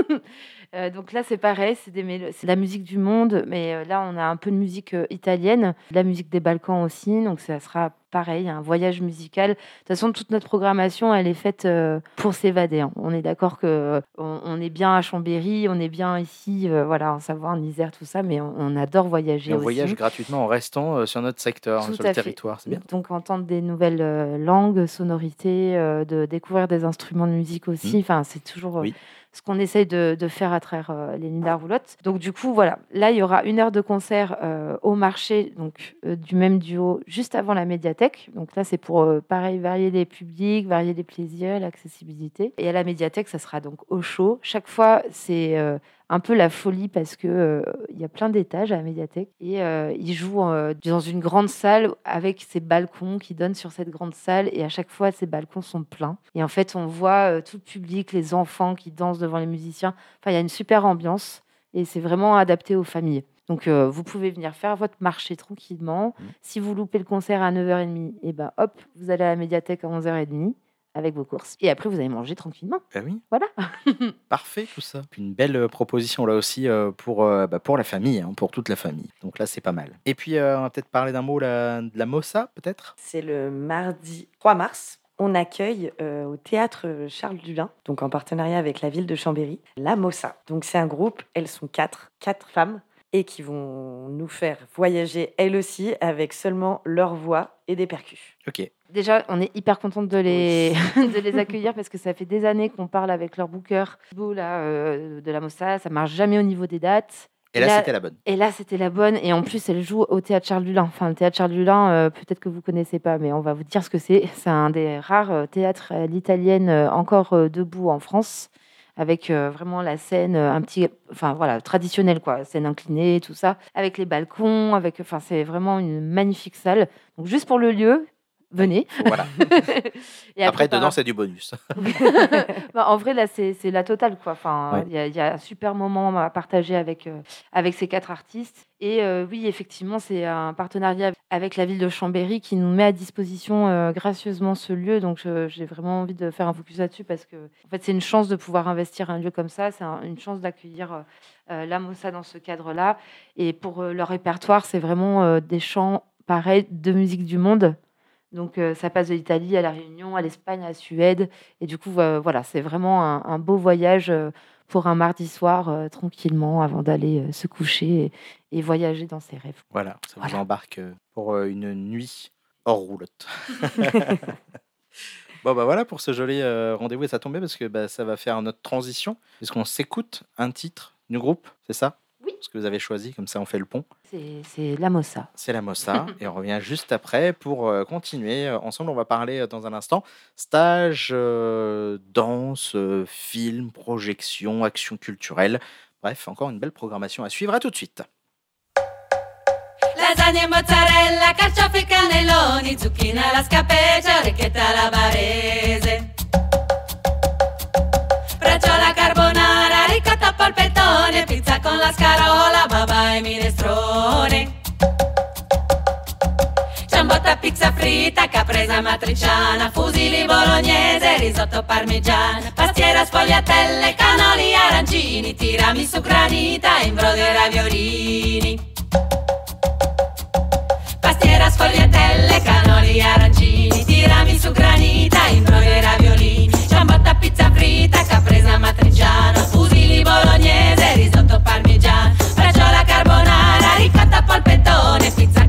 Donc là, c'est pareil. C'est de la musique du monde. Mais là, on a un peu de musique italienne. De la musique des Balkans aussi. Donc ça sera pareil, un voyage musical. De toute façon, toute notre programmation, elle est faite pour s'évader. On est d'accord qu'on est bien à Chambéry, on est bien ici, voilà, en Savoie, en Isère, tout ça, mais on adore voyager et on aussi. voyage gratuitement en restant sur notre secteur, sur le territoire. C'est bien. Donc, entendre des nouvelles langues, sonorités, de découvrir des instruments de musique aussi. Enfin, c'est toujours... ce qu'on essaye de faire à travers les Nuits de la Roulotte. Donc du coup, voilà, là, il y aura 1 heure de concert au marché donc, du même duo juste avant la médiathèque. Donc là, c'est pour, pareil, varier les publics, varier les plaisirs, l'accessibilité. Et à la médiathèque, ça sera donc au chaud. Chaque fois, c'est un peu la folie parce que il y a plein d'étages à la médiathèque et ils jouent dans une grande salle avec ces balcons qui donnent sur cette grande salle et à chaque fois ces balcons sont pleins et en fait on voit tout le public, les enfants qui dansent devant les musiciens. Enfin, il y a une super ambiance et c'est vraiment adapté aux familles. Donc, vous pouvez venir faire votre marché tranquillement. Si vous loupez le concert à 9h30, et ben hop, vous allez à la médiathèque à 11h30 avec vos courses. Et après, vous allez manger tranquillement. Ben oui. Voilà. Parfait, tout ça. Une belle proposition là aussi pour la famille, pour toute la famille. Donc là, c'est pas mal. Et puis, on va peut-être parler d'un mot de la Mossa, peut-être. C'est le mardi 3 mars. On accueille au théâtre Charles Dulin, donc en partenariat avec la ville de Chambéry, la Mossa. Donc c'est un groupe, elles sont 4 femmes, et qui vont nous faire voyager elles aussi avec seulement leur voix et des percus. Ok. Déjà, on est hyper contente de les accueillir parce que ça fait des années qu'on parle avec leur booker de la Mossa. Ça marche jamais au niveau des dates. Et là, c'était la bonne. Et là, c'était la bonne. Et en plus, elle joue au Théâtre Charles Dulin. Enfin, le Théâtre Charles Dulin, peut-être que vous ne connaissez pas, mais on va vous dire ce que c'est. C'est un des rares théâtres à l'italienne encore debout en France, avec vraiment la scène traditionnelle, quoi. Scène inclinée, tout ça. Avec les balcons, c'est vraiment une magnifique salle. Donc, juste pour le lieu, venez. Voilà. Et après, dedans, c'est du bonus. En vrai, là, c'est la totale, quoi. Enfin, il y a un super moment à partager avec ces 4 artistes. Et oui, effectivement, c'est un partenariat avec la ville de Chambéry qui nous met à disposition gracieusement ce lieu. Donc, j'ai vraiment envie de faire un focus là-dessus parce que, en fait, c'est une chance de pouvoir investir un lieu comme ça. C'est une chance d'accueillir la Mossa dans ce cadre-là. Et pour leur répertoire, c'est vraiment des chants, pareils, de musique du monde. Donc, ça passe de l'Italie à la Réunion, à l'Espagne, à la Suède. Et du coup, voilà, c'est vraiment un beau voyage pour un mardi soir, tranquillement, avant d'aller se coucher et voyager dans ses rêves. Voilà, ça vous embarque pour une nuit hors roulotte. Bon, voilà pour ce joli rendez-vous. Et ça tombait parce que ça va faire notre transition. Puisqu'on s'écoute un titre du groupe, c'est ça ? Oui. Ce que vous avez choisi, comme ça on fait le pont. C'est la Mossa. C'est la Mossa. Et on revient juste après pour continuer. Ensemble, on va parler dans un instant stage, danse, film, projection, action culturelle. Bref, encore une belle programmation à suivre. À tout de suite. Lasagne, mozzarella, carciofi, cannelloni, zucchine alla scapeccia, orecchietta alla barese. Bracciola carbonara, ricotta polpettone, pizza con la scarola, baba e minestrone. Ciambotta, pizza fritta, caprese matriciana, fusilli bolognese, risotto parmigiano, pastiera, sfogliatelle, canoli arancini, tiramisù granita, imbrodo e raviolini. Pastiera, sfogliatelle, canoli arancini, tiramisù granita, imbrodo e raviolini. Ciambotta, pizza fritta, caprese matriciana, fusilli bolognese, risotto parmigiano, bracciola carbonara, ricotta polpettone, pizza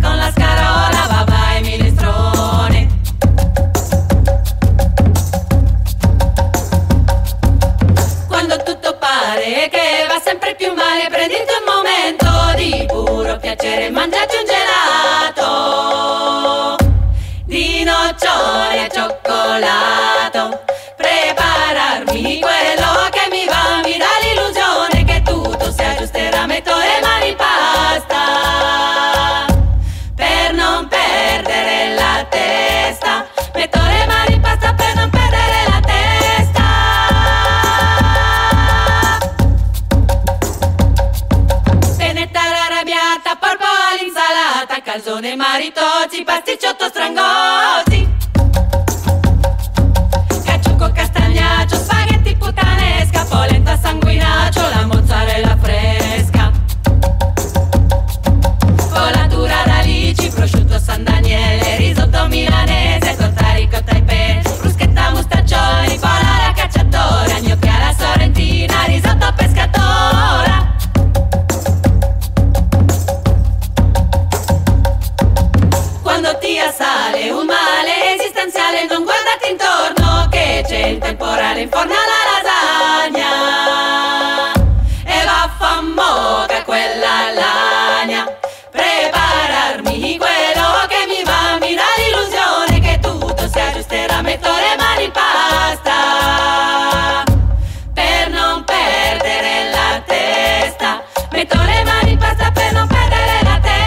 sempre più male, prenditi un momento di puro piacere, mangiati un gelato di nocciole e cioccolato, prepararmi quello che mi va, mi dà l'illusione che tutto si aggiusterà, metto le mani in pasta per non perdere la testa, metto le mani in pasta per non perdere la testa. Penetta arrabbiata, polpo all'insalata, calzone maritozzi, pasticciotto strangozzi, cacciucco castagnaccio, spaghetti puttanesca, polenta sanguinaccio, la mozzarella fresca, colatura d'alici, prosciutto San Daniele, risotto milanese, torta ricotta e pe, bruschetta mustaccioni, pola alla cacciatore, gnocchi alla sorrentina, risotto pescatora. Quando ti assale un male esistenziale, non guardati intorno che c'è il temporale, inforna la lasagna e vaffanmoca quella lagna, prepararmi quello che mi va, mi dà l'illusione che tutto si aggiusterà, metto le mani in pasta per non perdere la testa, metto le mani in pasta per non perdere la testa.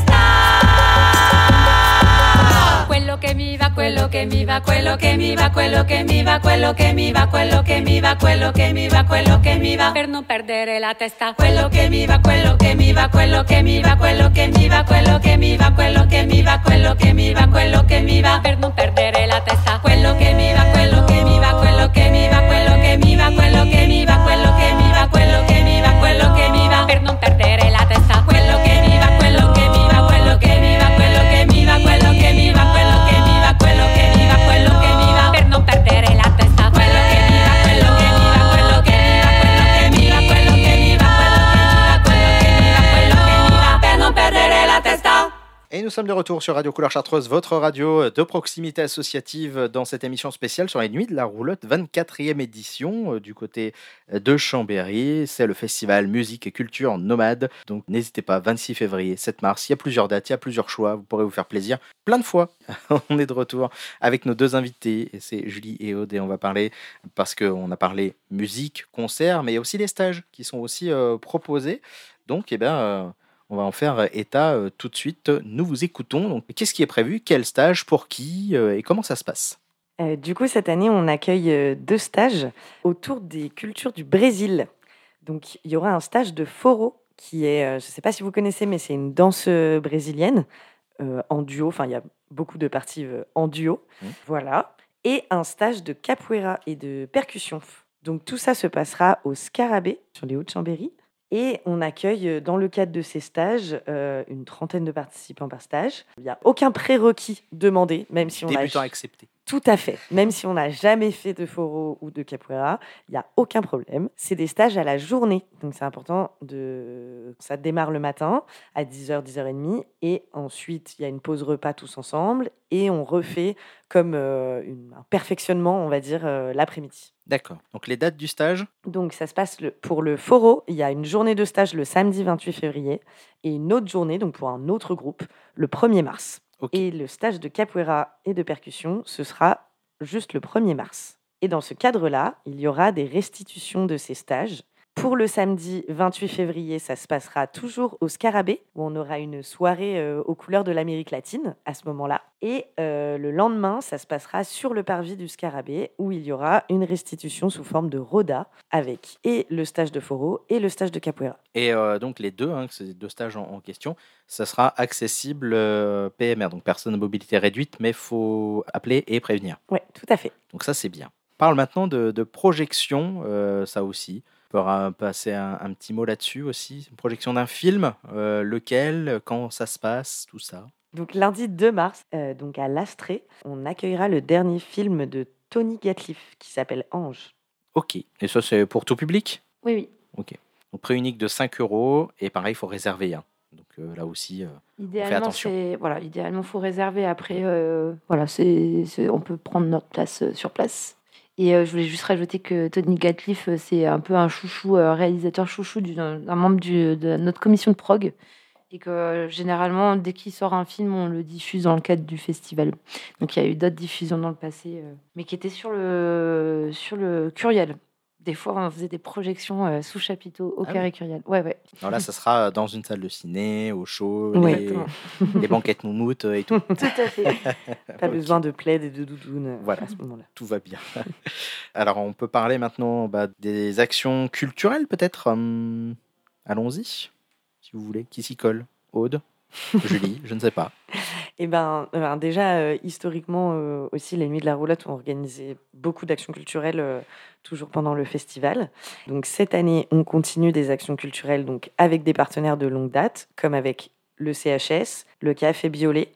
Quello che mi va, quello che mi va, quello che mi va, quello che mi va, quello che mi va, quello che mi va, quello che mi va, quello che mi va, per non perdere la testa. Quello che mi va, quello che mi va, quello che mi va, quello che mi va, quello che mi va, quello che mi va, quello che mi va, quello che mi va, per non perdere la testa. Quello che mi va, quello che mi va, quello che mi va, quello che mi va, quello che mi va, quello che mi va, quello che mi va, quello che mi va, per non perdere la testa. Quello che mi va, quello che mi va, quello che mi va, quello che mi va, quello che mi va, quello che mi va, quello che mi va, quello che mi va, per non perdere la testa. Quello che mi va, quello che mi va, quello che mi va, quello che mi va, quello che mi va, quello che mi va, quello che mi va, per non perdere la testa. Et nous sommes de retour sur Radio Couleur Chartreuse, votre radio de proximité associative dans cette émission spéciale sur les Nuits de la Roulotte, 24e édition du côté de Chambéry. C'est le festival musique et culture nomade. Donc n'hésitez pas, 26 février, 7 mars, il y a plusieurs dates, il y a plusieurs choix, vous pourrez vous faire plaisir plein de fois. On est de retour avec nos deux invités, et c'est Julie et Aude, et on va parler, parce qu'on a parlé musique, concert, mais il y a aussi les stages qui sont aussi proposés. Donc, on va en faire état tout de suite. Nous vous écoutons. Donc, qu'est-ce qui est prévu? Quel stage? Pour qui? Et comment ça se passe? Du coup, cette année, on accueille 2 stages autour des cultures du Brésil. Donc, il y aura un stage de forró qui est, je ne sais pas si vous connaissez, mais c'est une danse brésilienne en duo. Enfin, il y a beaucoup de parties en duo. Voilà. Et un stage de capoeira et de percussion. Donc, tout ça se passera au Scarabée, sur les Hauts-de-Chambéry. Et on accueille, dans le cadre de ces stages, une trentaine de participants par stage. Il n'y a aucun prérequis demandé, même si on a... Débutant accepté. Tout à fait. Même si on n'a jamais fait de forró ou de capoeira, il n'y a aucun problème. C'est des stages à la journée. Donc, c'est important ça démarre le matin à 10h, 10h30. Et ensuite, il y a une pause repas tous ensemble. Et on refait comme un perfectionnement, on va dire, l'après-midi. D'accord. Donc, les dates du stage? Donc, ça se passe pour le forró. Il y a une journée de stage le samedi 28 février et une autre journée, donc pour un autre groupe, le 1er mars. Okay. Et le stage de capoeira et de percussion, ce sera juste le 1er mars. Et dans ce cadre-là, il y aura des restitutions de ces stages. Pour le samedi 28 février, ça se passera toujours au Scarabée, où on aura une soirée aux couleurs de l'Amérique latine à ce moment-là. Et le lendemain, ça se passera sur le parvis du Scarabée, où il y aura une restitution sous forme de roda, avec et le stage de forró et le stage de capoeira. Et donc les deux, ces deux stages en question, ça sera accessible PMR, donc personne à mobilité réduite, mais il faut appeler et prévenir. Oui, tout à fait. Donc ça, c'est bien. On parle maintenant de projection, ça aussi. On pourra passer un petit mot là-dessus aussi. Une projection d'un film, lequel, quand ça se passe, tout ça. Donc lundi 2 mars, donc à l'Astrée, on accueillera le dernier film de Tony Gatliff qui s'appelle Ange. Ok. Et ça, c'est pour tout public? Oui, oui. Ok. Donc prix unique de 5 €. Et pareil, il faut réserver. Donc là aussi, on fait attention. Idéalement, il faut réserver. Après, on peut prendre notre place sur place. Et je voulais juste rajouter que Tony Gatliff, c'est un peu un chouchou, réalisateur chouchou d'un membre de notre commission de prog. Et que généralement, dès qu'il sort un film, on le diffuse dans le cadre du festival. Donc il y a eu d'autres diffusions dans le passé, mais qui étaient sur le Curiel. Des fois, on faisait des projections sous chapiteau au Carré Curiel. Ouais. Alors là, ça sera dans une salle de ciné, au chaud, Exactement. les banquettes moumoutes et tout. Tout à fait. Pas besoin de plaid et de doudoune Voilà. à ce moment-là. Tout va bien. Alors, on peut parler maintenant des actions culturelles, peut-être. Allons-y, si vous voulez. Qui s'y colle? Aude? Julie? Je ne sais pas. Eh ben, déjà, historiquement aussi, les Nuits de la Roulotte ont organisé beaucoup d'actions culturelles toujours pendant le festival. Donc cette année, on continue des actions culturelles donc, avec des partenaires de longue date, comme avec le CHS, le Café Biolay,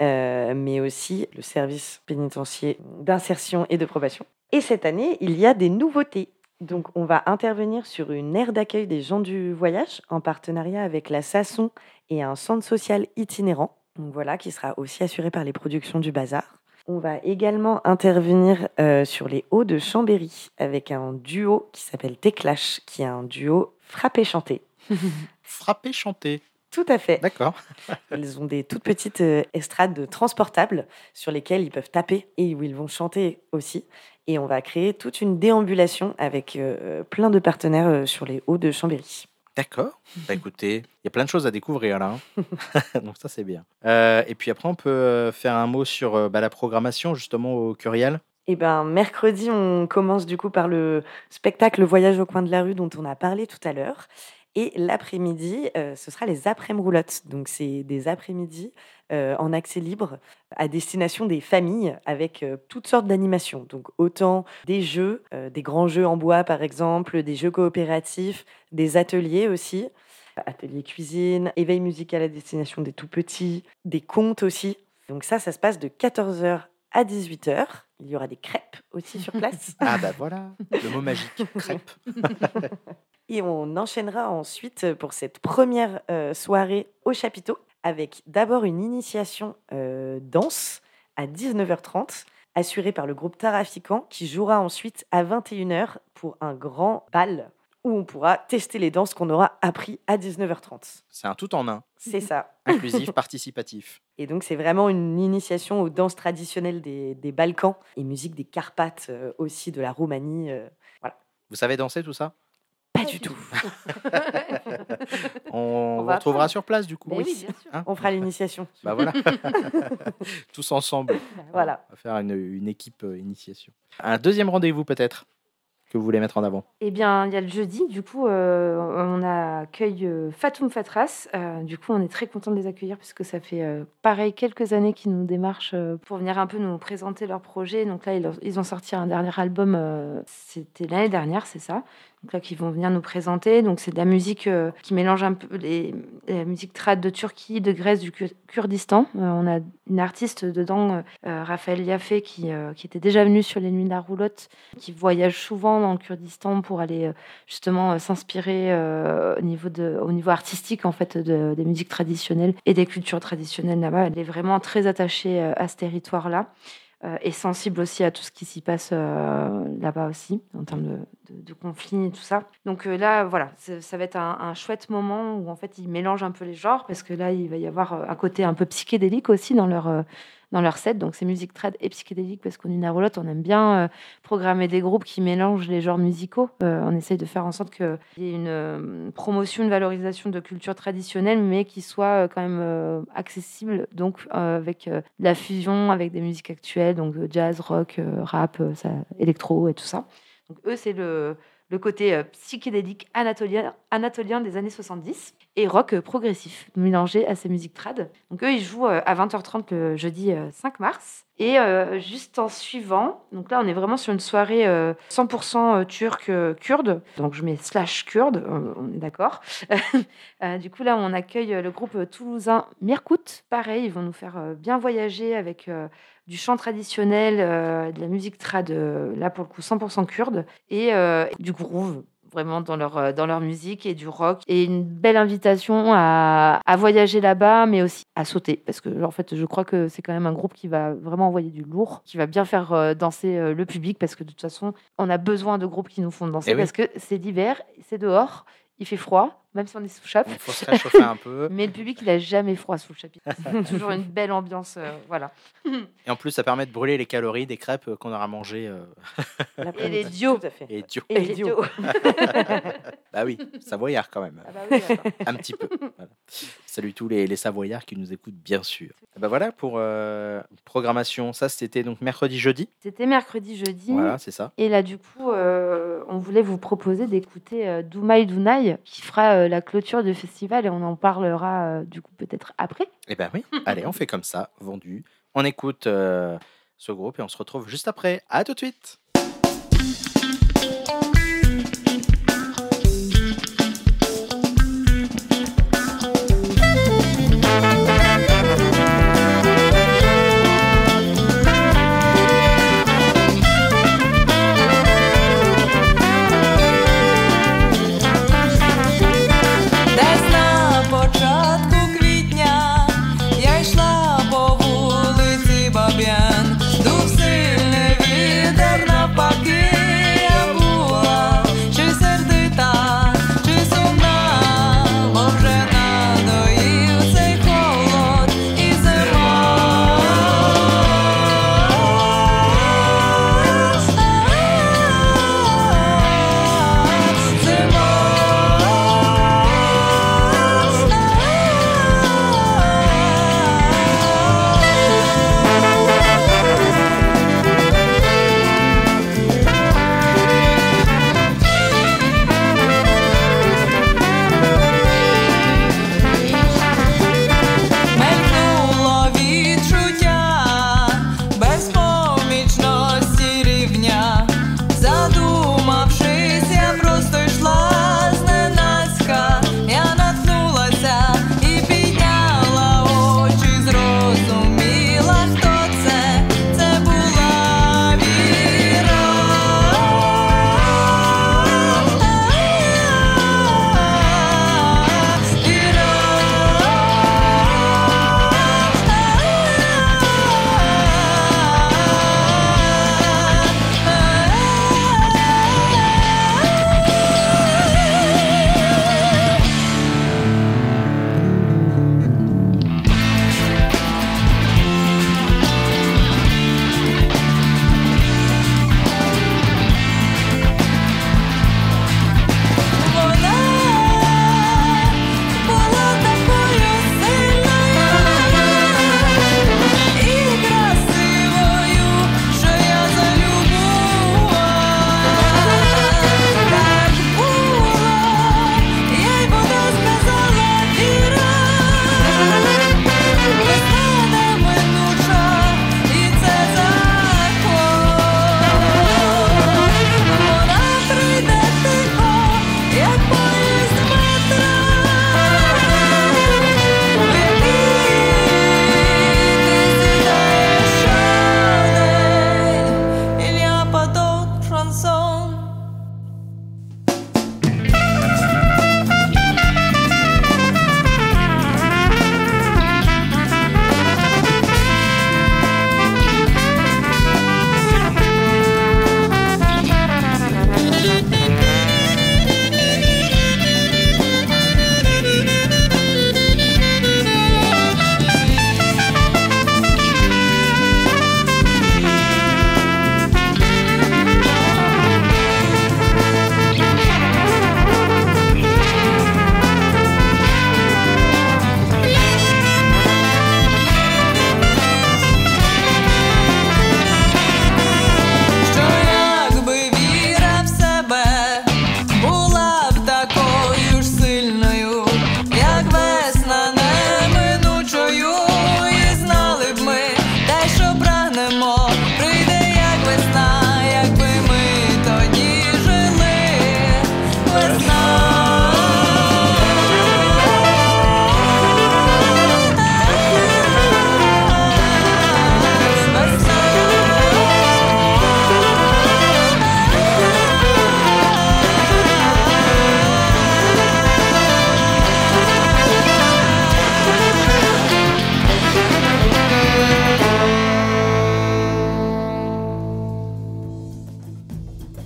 mais aussi le service pénitentiaire d'insertion et de probation. Et cette année, il y a des nouveautés. Donc on va intervenir sur une aire d'accueil des gens du voyage en partenariat avec la Sasson et un centre social itinérant. Donc voilà, qui sera aussi assuré par les productions du Bazar. On va également intervenir sur les Hauts de Chambéry avec un duo qui s'appelle Téclash, qui est un duo frappé-chanté. Frapper-chanter. Tout à fait. D'accord. Ils ont des toutes petites estrades transportables sur lesquelles ils peuvent taper et où ils vont chanter aussi. Et on va créer toute une déambulation avec plein de partenaires sur les Hauts de Chambéry. D'accord. Écoutez, il y a plein de choses à découvrir là. Donc ça, c'est bien. Et puis après, on peut faire un mot sur la programmation justement au Curial. Eh ben, mercredi, on commence du coup par le spectacle Voyage au coin de la rue dont on a parlé tout à l'heure. Et l'après-midi, ce sera les après-midi roulottes. Donc, c'est des après-midi en accès libre à destination des familles avec toutes sortes d'animations. Donc, autant des jeux, des grands jeux en bois par exemple, des jeux coopératifs, des ateliers aussi, ateliers cuisine, éveil musical à destination des tout-petits, des contes aussi. Donc ça se passe de 14h à 18h. Il y aura des crêpes aussi sur place. Ah bah voilà, le mot magique, crêpes. Et on enchaînera ensuite pour cette première soirée au chapiteau avec d'abord une initiation danse à 19h30 assurée par le groupe Tarafiquant qui jouera ensuite à 21h pour un grand bal où on pourra tester les danses qu'on aura appris à 19h30. C'est un tout en un, C'est ça. inclusif, participatif. Et donc c'est vraiment une initiation aux danses traditionnelles des Balkans et musique des Carpates aussi, de la Roumanie. Voilà. Vous savez danser tout ça? Pas du tout. On vous va retrouvera apprendre. sur place du coup. Mais oui, bien sûr. Hein, On fera l'initiation. bah voilà. Tous ensemble. Voilà. On va faire une équipe initiation. Un deuxième rendez-vous peut-être que vous voulez mettre en avant? Eh bien, il y a le jeudi, du coup, on accueille Fatoum Fatras. Du coup, on est très content de les accueillir puisque ça fait pareil quelques années qu'ils nous démarchent pour venir un peu nous présenter leur projet. Donc là, ils ont sorti un dernier album, c'était l'année dernière, c'est ça. Donc là, qui vont venir nous présenter. Donc c'est de la musique qui mélange un peu la musique trad de Turquie, de Grèce, du Kurdistan. On a une artiste dedans, Raphaël Yaffé, qui était déjà venue sur les Nuits de la Roulotte, qui voyage souvent dans le Kurdistan pour aller justement s'inspirer au niveau artistique en fait des musiques traditionnelles et des cultures traditionnelles là-bas. Elle est vraiment très attachée à ce territoire-là. Et sensible aussi à tout ce qui s'y passe là-bas aussi, en termes de conflits et tout ça. Donc là, voilà, ça va être un chouette moment où en fait ils mélangent un peu les genres, parce que là, il va y avoir un côté un peu psychédélique aussi dans leur set. Donc c'est musique trad et psychédélique, parce qu'au Nuits de la Roulotte, on aime bien programmer des groupes qui mélangent les genres musicaux. On essaye de faire en sorte qu'il y ait une promotion, une valorisation de culture traditionnelle, mais qui soit quand même accessible, donc avec de la fusion avec des musiques actuelles, donc jazz, rock, rap, électro et tout ça. Donc eux, c'est le côté psychédélique anatolien des années 70 et rock progressif, mélangé à ces musiques trad. Donc eux, ils jouent à 20h30 le jeudi 5 mars. Et juste en suivant, donc là, on est vraiment sur une soirée 100% turc-kurde. Donc je mets / kurde, on est d'accord. Du coup, là, on accueille le groupe toulousain Mirkout. Pareil, ils vont nous faire bien voyager avec du chant traditionnel, de la musique trad, là pour le coup 100% kurde, et du groove. vraiment dans leur musique et du rock. Et une belle invitation à voyager là-bas, mais aussi à sauter. Parce que, en fait, je crois que c'est quand même un groupe qui va vraiment envoyer du lourd, qui va bien faire danser le public, parce que de toute façon, on a besoin de groupes qui nous font danser, parce que c'est l'hiver, c'est dehors, il fait froid, même si on est sous chape. Il faut se réchauffer un peu. Mais le public, il n'a jamais froid sous le chapitre. C'est toujours une belle ambiance, voilà. Et en plus, ça permet de brûler les calories des crêpes qu'on aura mangées. Et les dios. Tout à fait. Et Dio. Et les dios. Bah oui, savoyard quand même. Ah bah oui, attends. Un petit peu. Voilà. Salut tous les savoyards qui nous écoutent, bien sûr. Bah voilà pour programmation. Ça, c'était donc mercredi, jeudi. C'était mercredi, jeudi. Voilà, c'est ça. Et là, du coup, on voulait vous proposer d'écouter Doumaï Dounaï, qui fera la clôture du festival, et on en parlera du coup peut-être après. Eh ben oui. Allez, on fait comme ça, vendu. On écoute ce groupe et on se retrouve juste après. À tout de suite. Десь на початку квітня я йшла по вулиці Баб'ян, дув сильний вітер на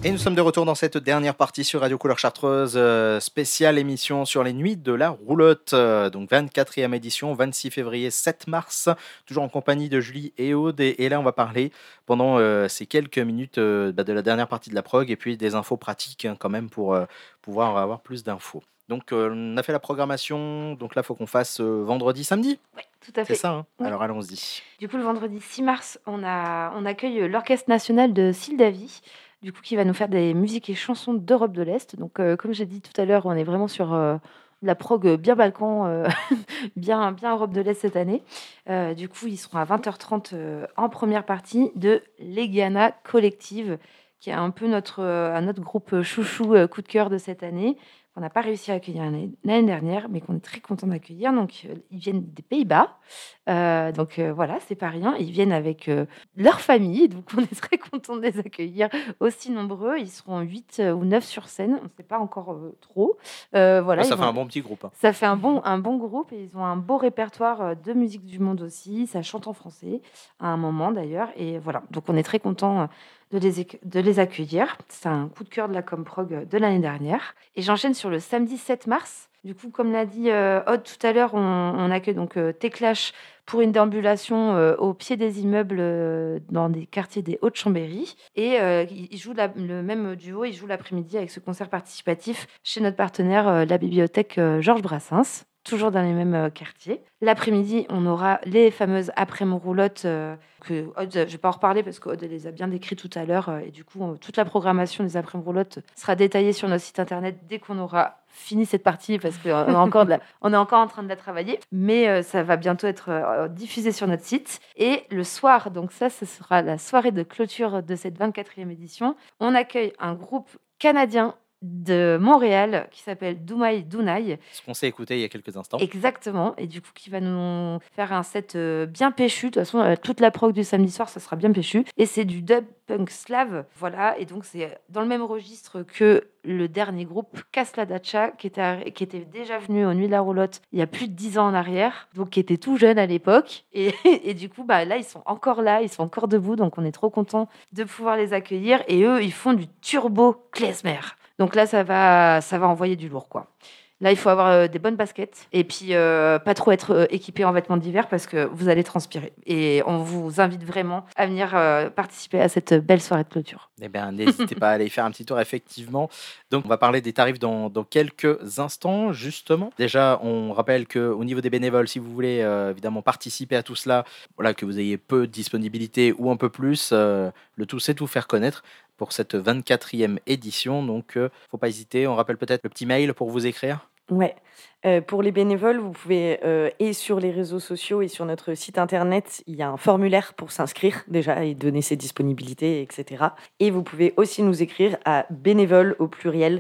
Et nous sommes de retour dans cette dernière partie sur Radio Couleur Chartreuse, spéciale émission sur les nuits de la roulotte, donc 24e édition, 26 février, 7 mars, toujours en compagnie de Julie et Aude. Et là, on va parler pendant ces quelques minutes de la dernière partie de la prog et puis des infos pratiques quand même pour pouvoir avoir plus d'infos. Donc, on a fait la programmation, donc là, il faut qu'on fasse vendredi, samedi. Oui, tout à fait. C'est ça, hein. Ouais. Alors, allons-y. Du coup, le vendredi 6 mars, on accueille l'Orchestre national de Sildavie, du coup, qui va nous faire des musiques et chansons d'Europe de l'Est. Donc, comme j'ai dit tout à l'heure, on est vraiment sur de la prog bien Balkan, bien Europe de l'Est cette année. Du coup, ils seront à 20h30 en première partie de Legiana Collective, qui est un peu notre groupe chouchou coup de cœur de cette année, qu'on n'a pas réussi à accueillir l'année dernière, mais qu'on est très content d'accueillir. Donc, ils viennent des Pays-Bas. Voilà, c'est pas rien. Ils viennent avec leur famille, donc on est très content de les accueillir aussi nombreux. Ils seront 8 ou 9 sur scène, on ne sait pas encore trop. Voilà, Ça fait un bon petit groupe. Hein. Ça fait un bon groupe et ils ont un beau répertoire de musique du monde aussi. Ça chante en français à un moment d'ailleurs. Et voilà, donc on est très content de les accueillir. C'est un coup de cœur de la Comprog de l'année dernière. Et j'enchaîne sur le samedi 7 mars. Du coup, comme l'a dit Aude tout à l'heure, on accueille donc T-Clash pour une déambulation au pied des immeubles dans des quartiers des Hauts-de-Chambéry. Et ils jouent le même duo, ils jouent l'après-midi avec ce concert participatif chez notre partenaire, la bibliothèque Georges Brassens, toujours dans les mêmes quartiers. L'après-midi, on aura les fameuses après-roulottes que Aude, je ne vais pas en reparler parce qu'Aude les a bien décrites tout à l'heure. Et du coup, toute la programmation des après-roulottes sera détaillée sur notre site internet dès qu'on aura fini cette partie parce qu'on est encore en train de la travailler. Mais ça va bientôt être diffusé sur notre site. Et le soir, donc ça, ce sera la soirée de clôture de cette 24e édition. On accueille un groupe canadien de Montréal qui s'appelle Doumaï Dounaï. Ce qu'on s'est écouté il y a quelques instants. Exactement. Et du coup, qui va nous faire un set bien péchu. De toute façon, toute la prog du samedi soir, ça sera bien péchu. Et c'est du dub punk slave. Voilà. Et donc, c'est dans le même registre que le dernier groupe, Kasladacha, qui était déjà venu aux Nuits de la Roulotte il y a plus de 10 ans en arrière. Donc, qui était tout jeune à l'époque. Et du coup, là, ils sont encore là. Ils sont encore debout. Donc, on est trop contents de pouvoir les accueillir. Et eux, ils font du turbo klezmer. Donc là, ça va envoyer du lourd, quoi. Là, il faut avoir des bonnes baskets et puis pas trop être équipé en vêtements d'hiver parce que vous allez transpirer. Et on vous invite vraiment à venir participer à cette belle soirée de clôture. Eh bien, n'hésitez pas à aller faire un petit tour, effectivement. Donc, on va parler des tarifs dans quelques instants, justement. Déjà, on rappelle qu'au niveau des bénévoles, si vous voulez évidemment participer à tout cela, voilà, que vous ayez peu de disponibilité ou un peu plus, le tout, c'est tout faire connaître pour cette 24e édition. Donc, faut pas hésiter. On rappelle peut-être le petit mail pour vous écrire. Ouais. Pour les bénévoles, vous pouvez, et sur les réseaux sociaux et sur notre site internet, il y a un formulaire pour s'inscrire déjà et donner ses disponibilités, etc. Et vous pouvez aussi nous écrire à bénévoles au pluriel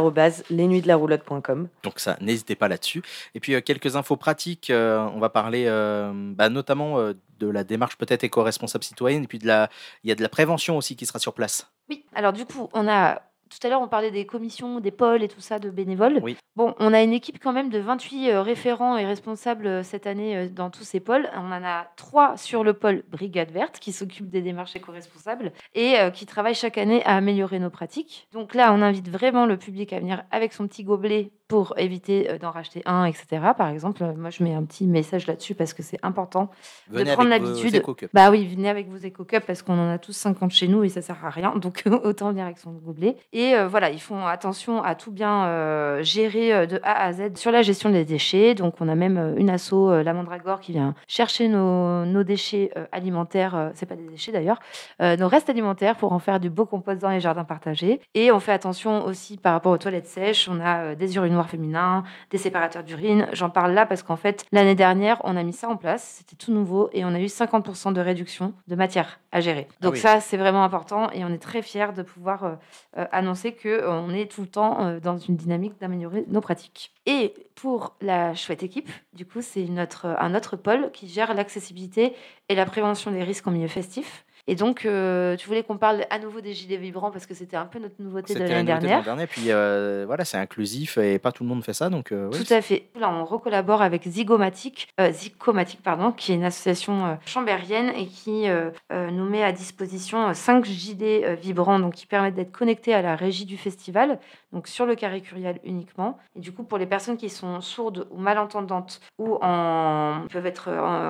@lesnuitsdelaroulotte.com. Donc ça, n'hésitez pas là-dessus. Et puis quelques infos pratiques. On va parler notamment de la démarche peut-être éco-responsable citoyenne. Et puis il y a de la prévention aussi qui sera sur place. Oui. Alors du coup, tout à l'heure, on parlait des commissions, des pôles et tout ça de bénévoles. Oui. Bon, on a une équipe quand même de 28 référents et responsables cette année dans tous ces pôles. On en a 3 sur le pôle Brigade Verte qui s'occupe des démarches éco-responsables et qui travaille chaque année à améliorer nos pratiques. Donc là, on invite vraiment le public à venir avec son petit gobelet pour éviter d'en racheter un, etc. Par exemple, moi, je mets un petit message là-dessus parce que c'est important de prendre l'habitude. Éco-cups. Bah oui, venez avec vos éco-cups parce qu'on en a tous 50 chez nous et ça sert à rien. Donc autant venir avec son gobelet. Et voilà, ils font attention à tout bien gérer de A à Z sur la gestion des déchets. Donc on a même une asso, la Mandragore, qui vient chercher nos déchets alimentaires. C'est pas des déchets d'ailleurs, nos restes alimentaires pour en faire du beau compost dans les jardins partagés. Et on fait attention aussi par rapport aux toilettes sèches. On a des urinoirs féminins, des séparateurs d'urine. J'en parle là parce qu'en fait, l'année dernière, on a mis ça en place. C'était tout nouveau et on a eu 50% de réduction de matière à gérer. Donc ça, c'est vraiment important et on est très fiers de pouvoir annoncer qu'on est tout le temps dans une dynamique d'améliorer nos pratiques. Et pour la chouette équipe, du coup, c'est un autre pôle qui gère l'accessibilité et la prévention des risques en milieu festif. Et donc, tu voulais qu'on parle à nouveau des gilets vibrants parce que c'était un peu notre nouveauté de C'était l'année la nouveauté de l'an dernière. dernier. Puis voilà, c'est inclusif et pas tout le monde fait ça. Donc, oui. Tout à fait. Là, on recollabore avec Zygomatic, qui est une association chambérienne et qui nous met à disposition 5 gilets vibrants donc, qui permettent d'être connectés à la régie du festival, donc sur le carré Curial uniquement. Et du coup, pour les personnes qui sont sourdes ou malentendantes ou peuvent être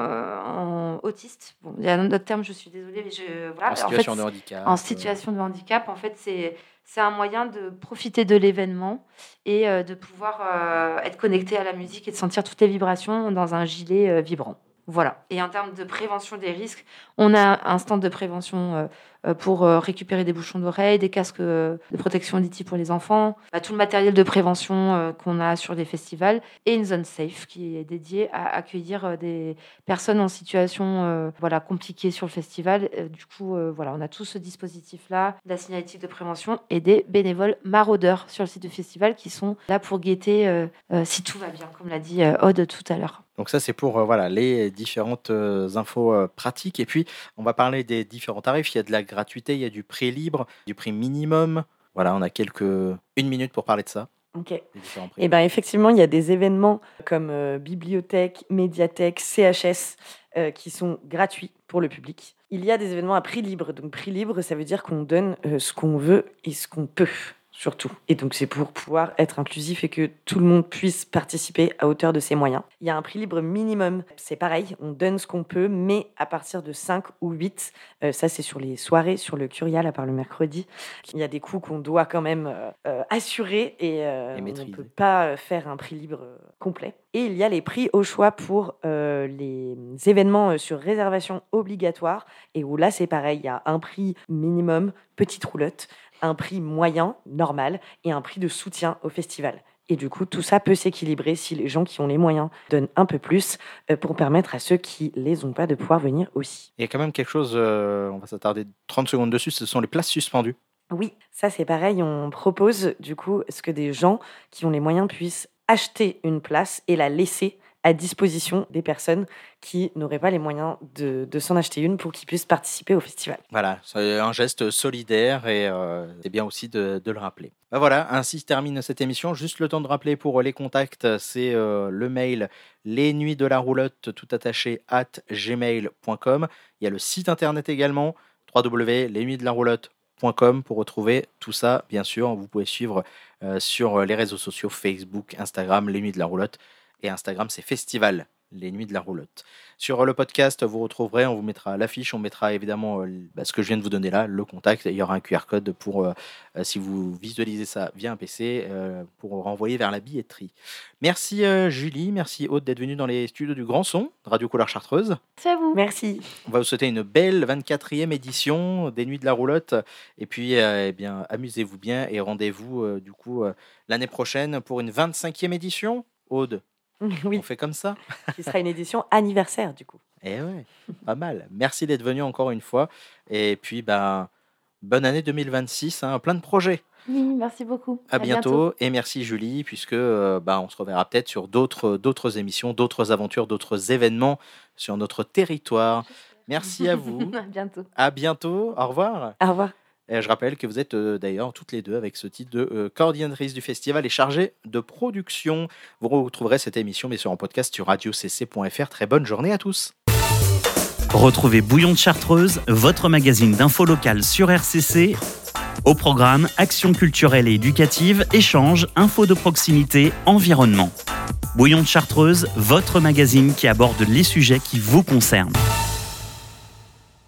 en autistes, bon, il y a un autre terme, je suis désolée, mais voilà. En situation de handicap. En situation de handicap, en fait, c'est un moyen de profiter de l'événement et de pouvoir être connecté à la musique et de sentir toutes les vibrations dans un gilet vibrant. Voilà. Et en termes de prévention des risques, on a un stand de prévention pour récupérer des bouchons d'oreilles, des casques de protection auditive pour les enfants, tout le matériel de prévention qu'on a sur les festivals et une zone safe qui est dédiée à accueillir des personnes en situation compliquée sur le festival. Du coup, on a tout ce dispositif-là, la signalétique de prévention et des bénévoles maraudeurs sur le site du festival qui sont là pour guetter si tout va bien, comme l'a dit Aude tout à l'heure. Donc ça, c'est pour les différentes infos pratiques. Et puis, on va parler des différents tarifs. Il y a de la gratuité, il y a du prix libre, du prix minimum. Voilà, on a une minute pour parler de ça. Ok. Et ben effectivement, il y a des événements comme bibliothèque, médiathèque, CHS qui sont gratuits pour le public. Il y a des événements à prix libre. Donc prix libre, ça veut dire qu'on donne ce qu'on veut et ce qu'on peut. Surtout. Et donc, c'est pour pouvoir être inclusif et que tout le monde puisse participer à hauteur de ses moyens. Il y a un prix libre minimum. C'est pareil, on donne ce qu'on peut, mais à partir de 5 ou 8. Ça, c'est sur les soirées, sur le Curial, à part le mercredi. Il y a des coûts qu'on doit quand même assurer et on ne peut pas faire un prix libre complet. Et il y a les prix au choix pour les événements sur réservation obligatoire. Et où là, c'est pareil, il y a un prix minimum, petite roulotte, un prix moyen, normal, et un prix de soutien au festival. Et du coup, tout ça peut s'équilibrer si les gens qui ont les moyens donnent un peu plus pour permettre à ceux qui les ont pas de pouvoir venir aussi. Il y a quand même quelque chose, on va s'attarder 30 secondes dessus, ce sont les places suspendues. Oui, ça c'est pareil, on propose du coup ce que des gens qui ont les moyens puissent acheter une place et la laisser à disposition des personnes qui n'auraient pas les moyens de s'en acheter une pour qu'ils puissent participer au festival. Voilà, c'est un geste solidaire et c'est bien aussi de le rappeler. Voilà, ainsi se termine cette émission. Juste le temps de rappeler pour les contacts, c'est le mail lesnuitsdelaroulotte tout attaché @gmail.com. Il y a le site internet également, www.lesnuitsdelaroulotte.com pour retrouver tout ça. Bien sûr, vous pouvez suivre sur les réseaux sociaux Facebook, Instagram, Les Nuits de la Roulotte. Et Instagram, c'est Festival, Les Nuits de la Roulotte. Sur le podcast, vous retrouverez, on vous mettra l'affiche, on mettra évidemment ce que je viens de vous donner là, le contact. Il y aura un QR code pour, si vous visualisez ça via un PC, pour renvoyer vers la billetterie. Merci Julie, merci Aude d'être venue dans les studios du Grand Son, de Radio Couleur Chartreuse. C'est à vous. Merci. On va vous souhaiter une belle 24e édition des Nuits de la Roulotte. Et puis, amusez-vous bien et rendez-vous l'année prochaine pour une 25e édition. Aude, oui. On fait comme ça. Qui sera une édition anniversaire, du coup. Eh ouais, pas mal. Merci d'être venu encore une fois. Et puis, bonne année 2026, plein de projets. Oui, merci beaucoup. À bientôt. Et merci Julie, puisque on se reverra peut-être sur d'autres émissions, d'autres aventures, d'autres événements sur notre territoire. Merci à vous. À bientôt. À bientôt. Au revoir. Au revoir. Et je rappelle que vous êtes d'ailleurs toutes les deux avec ce titre de coordinatrice du festival et chargée de production. Vous retrouverez cette émission mais sur en podcast sur radiocc.fr. Très bonne journée à tous. Retrouvez Bouillon de Chartreuse, votre magazine d'info locale sur RCC. Au programme, actions culturelles et éducatives, échanges, infos de proximité, environnement. Bouillon de Chartreuse, votre magazine qui aborde les sujets qui vous concernent.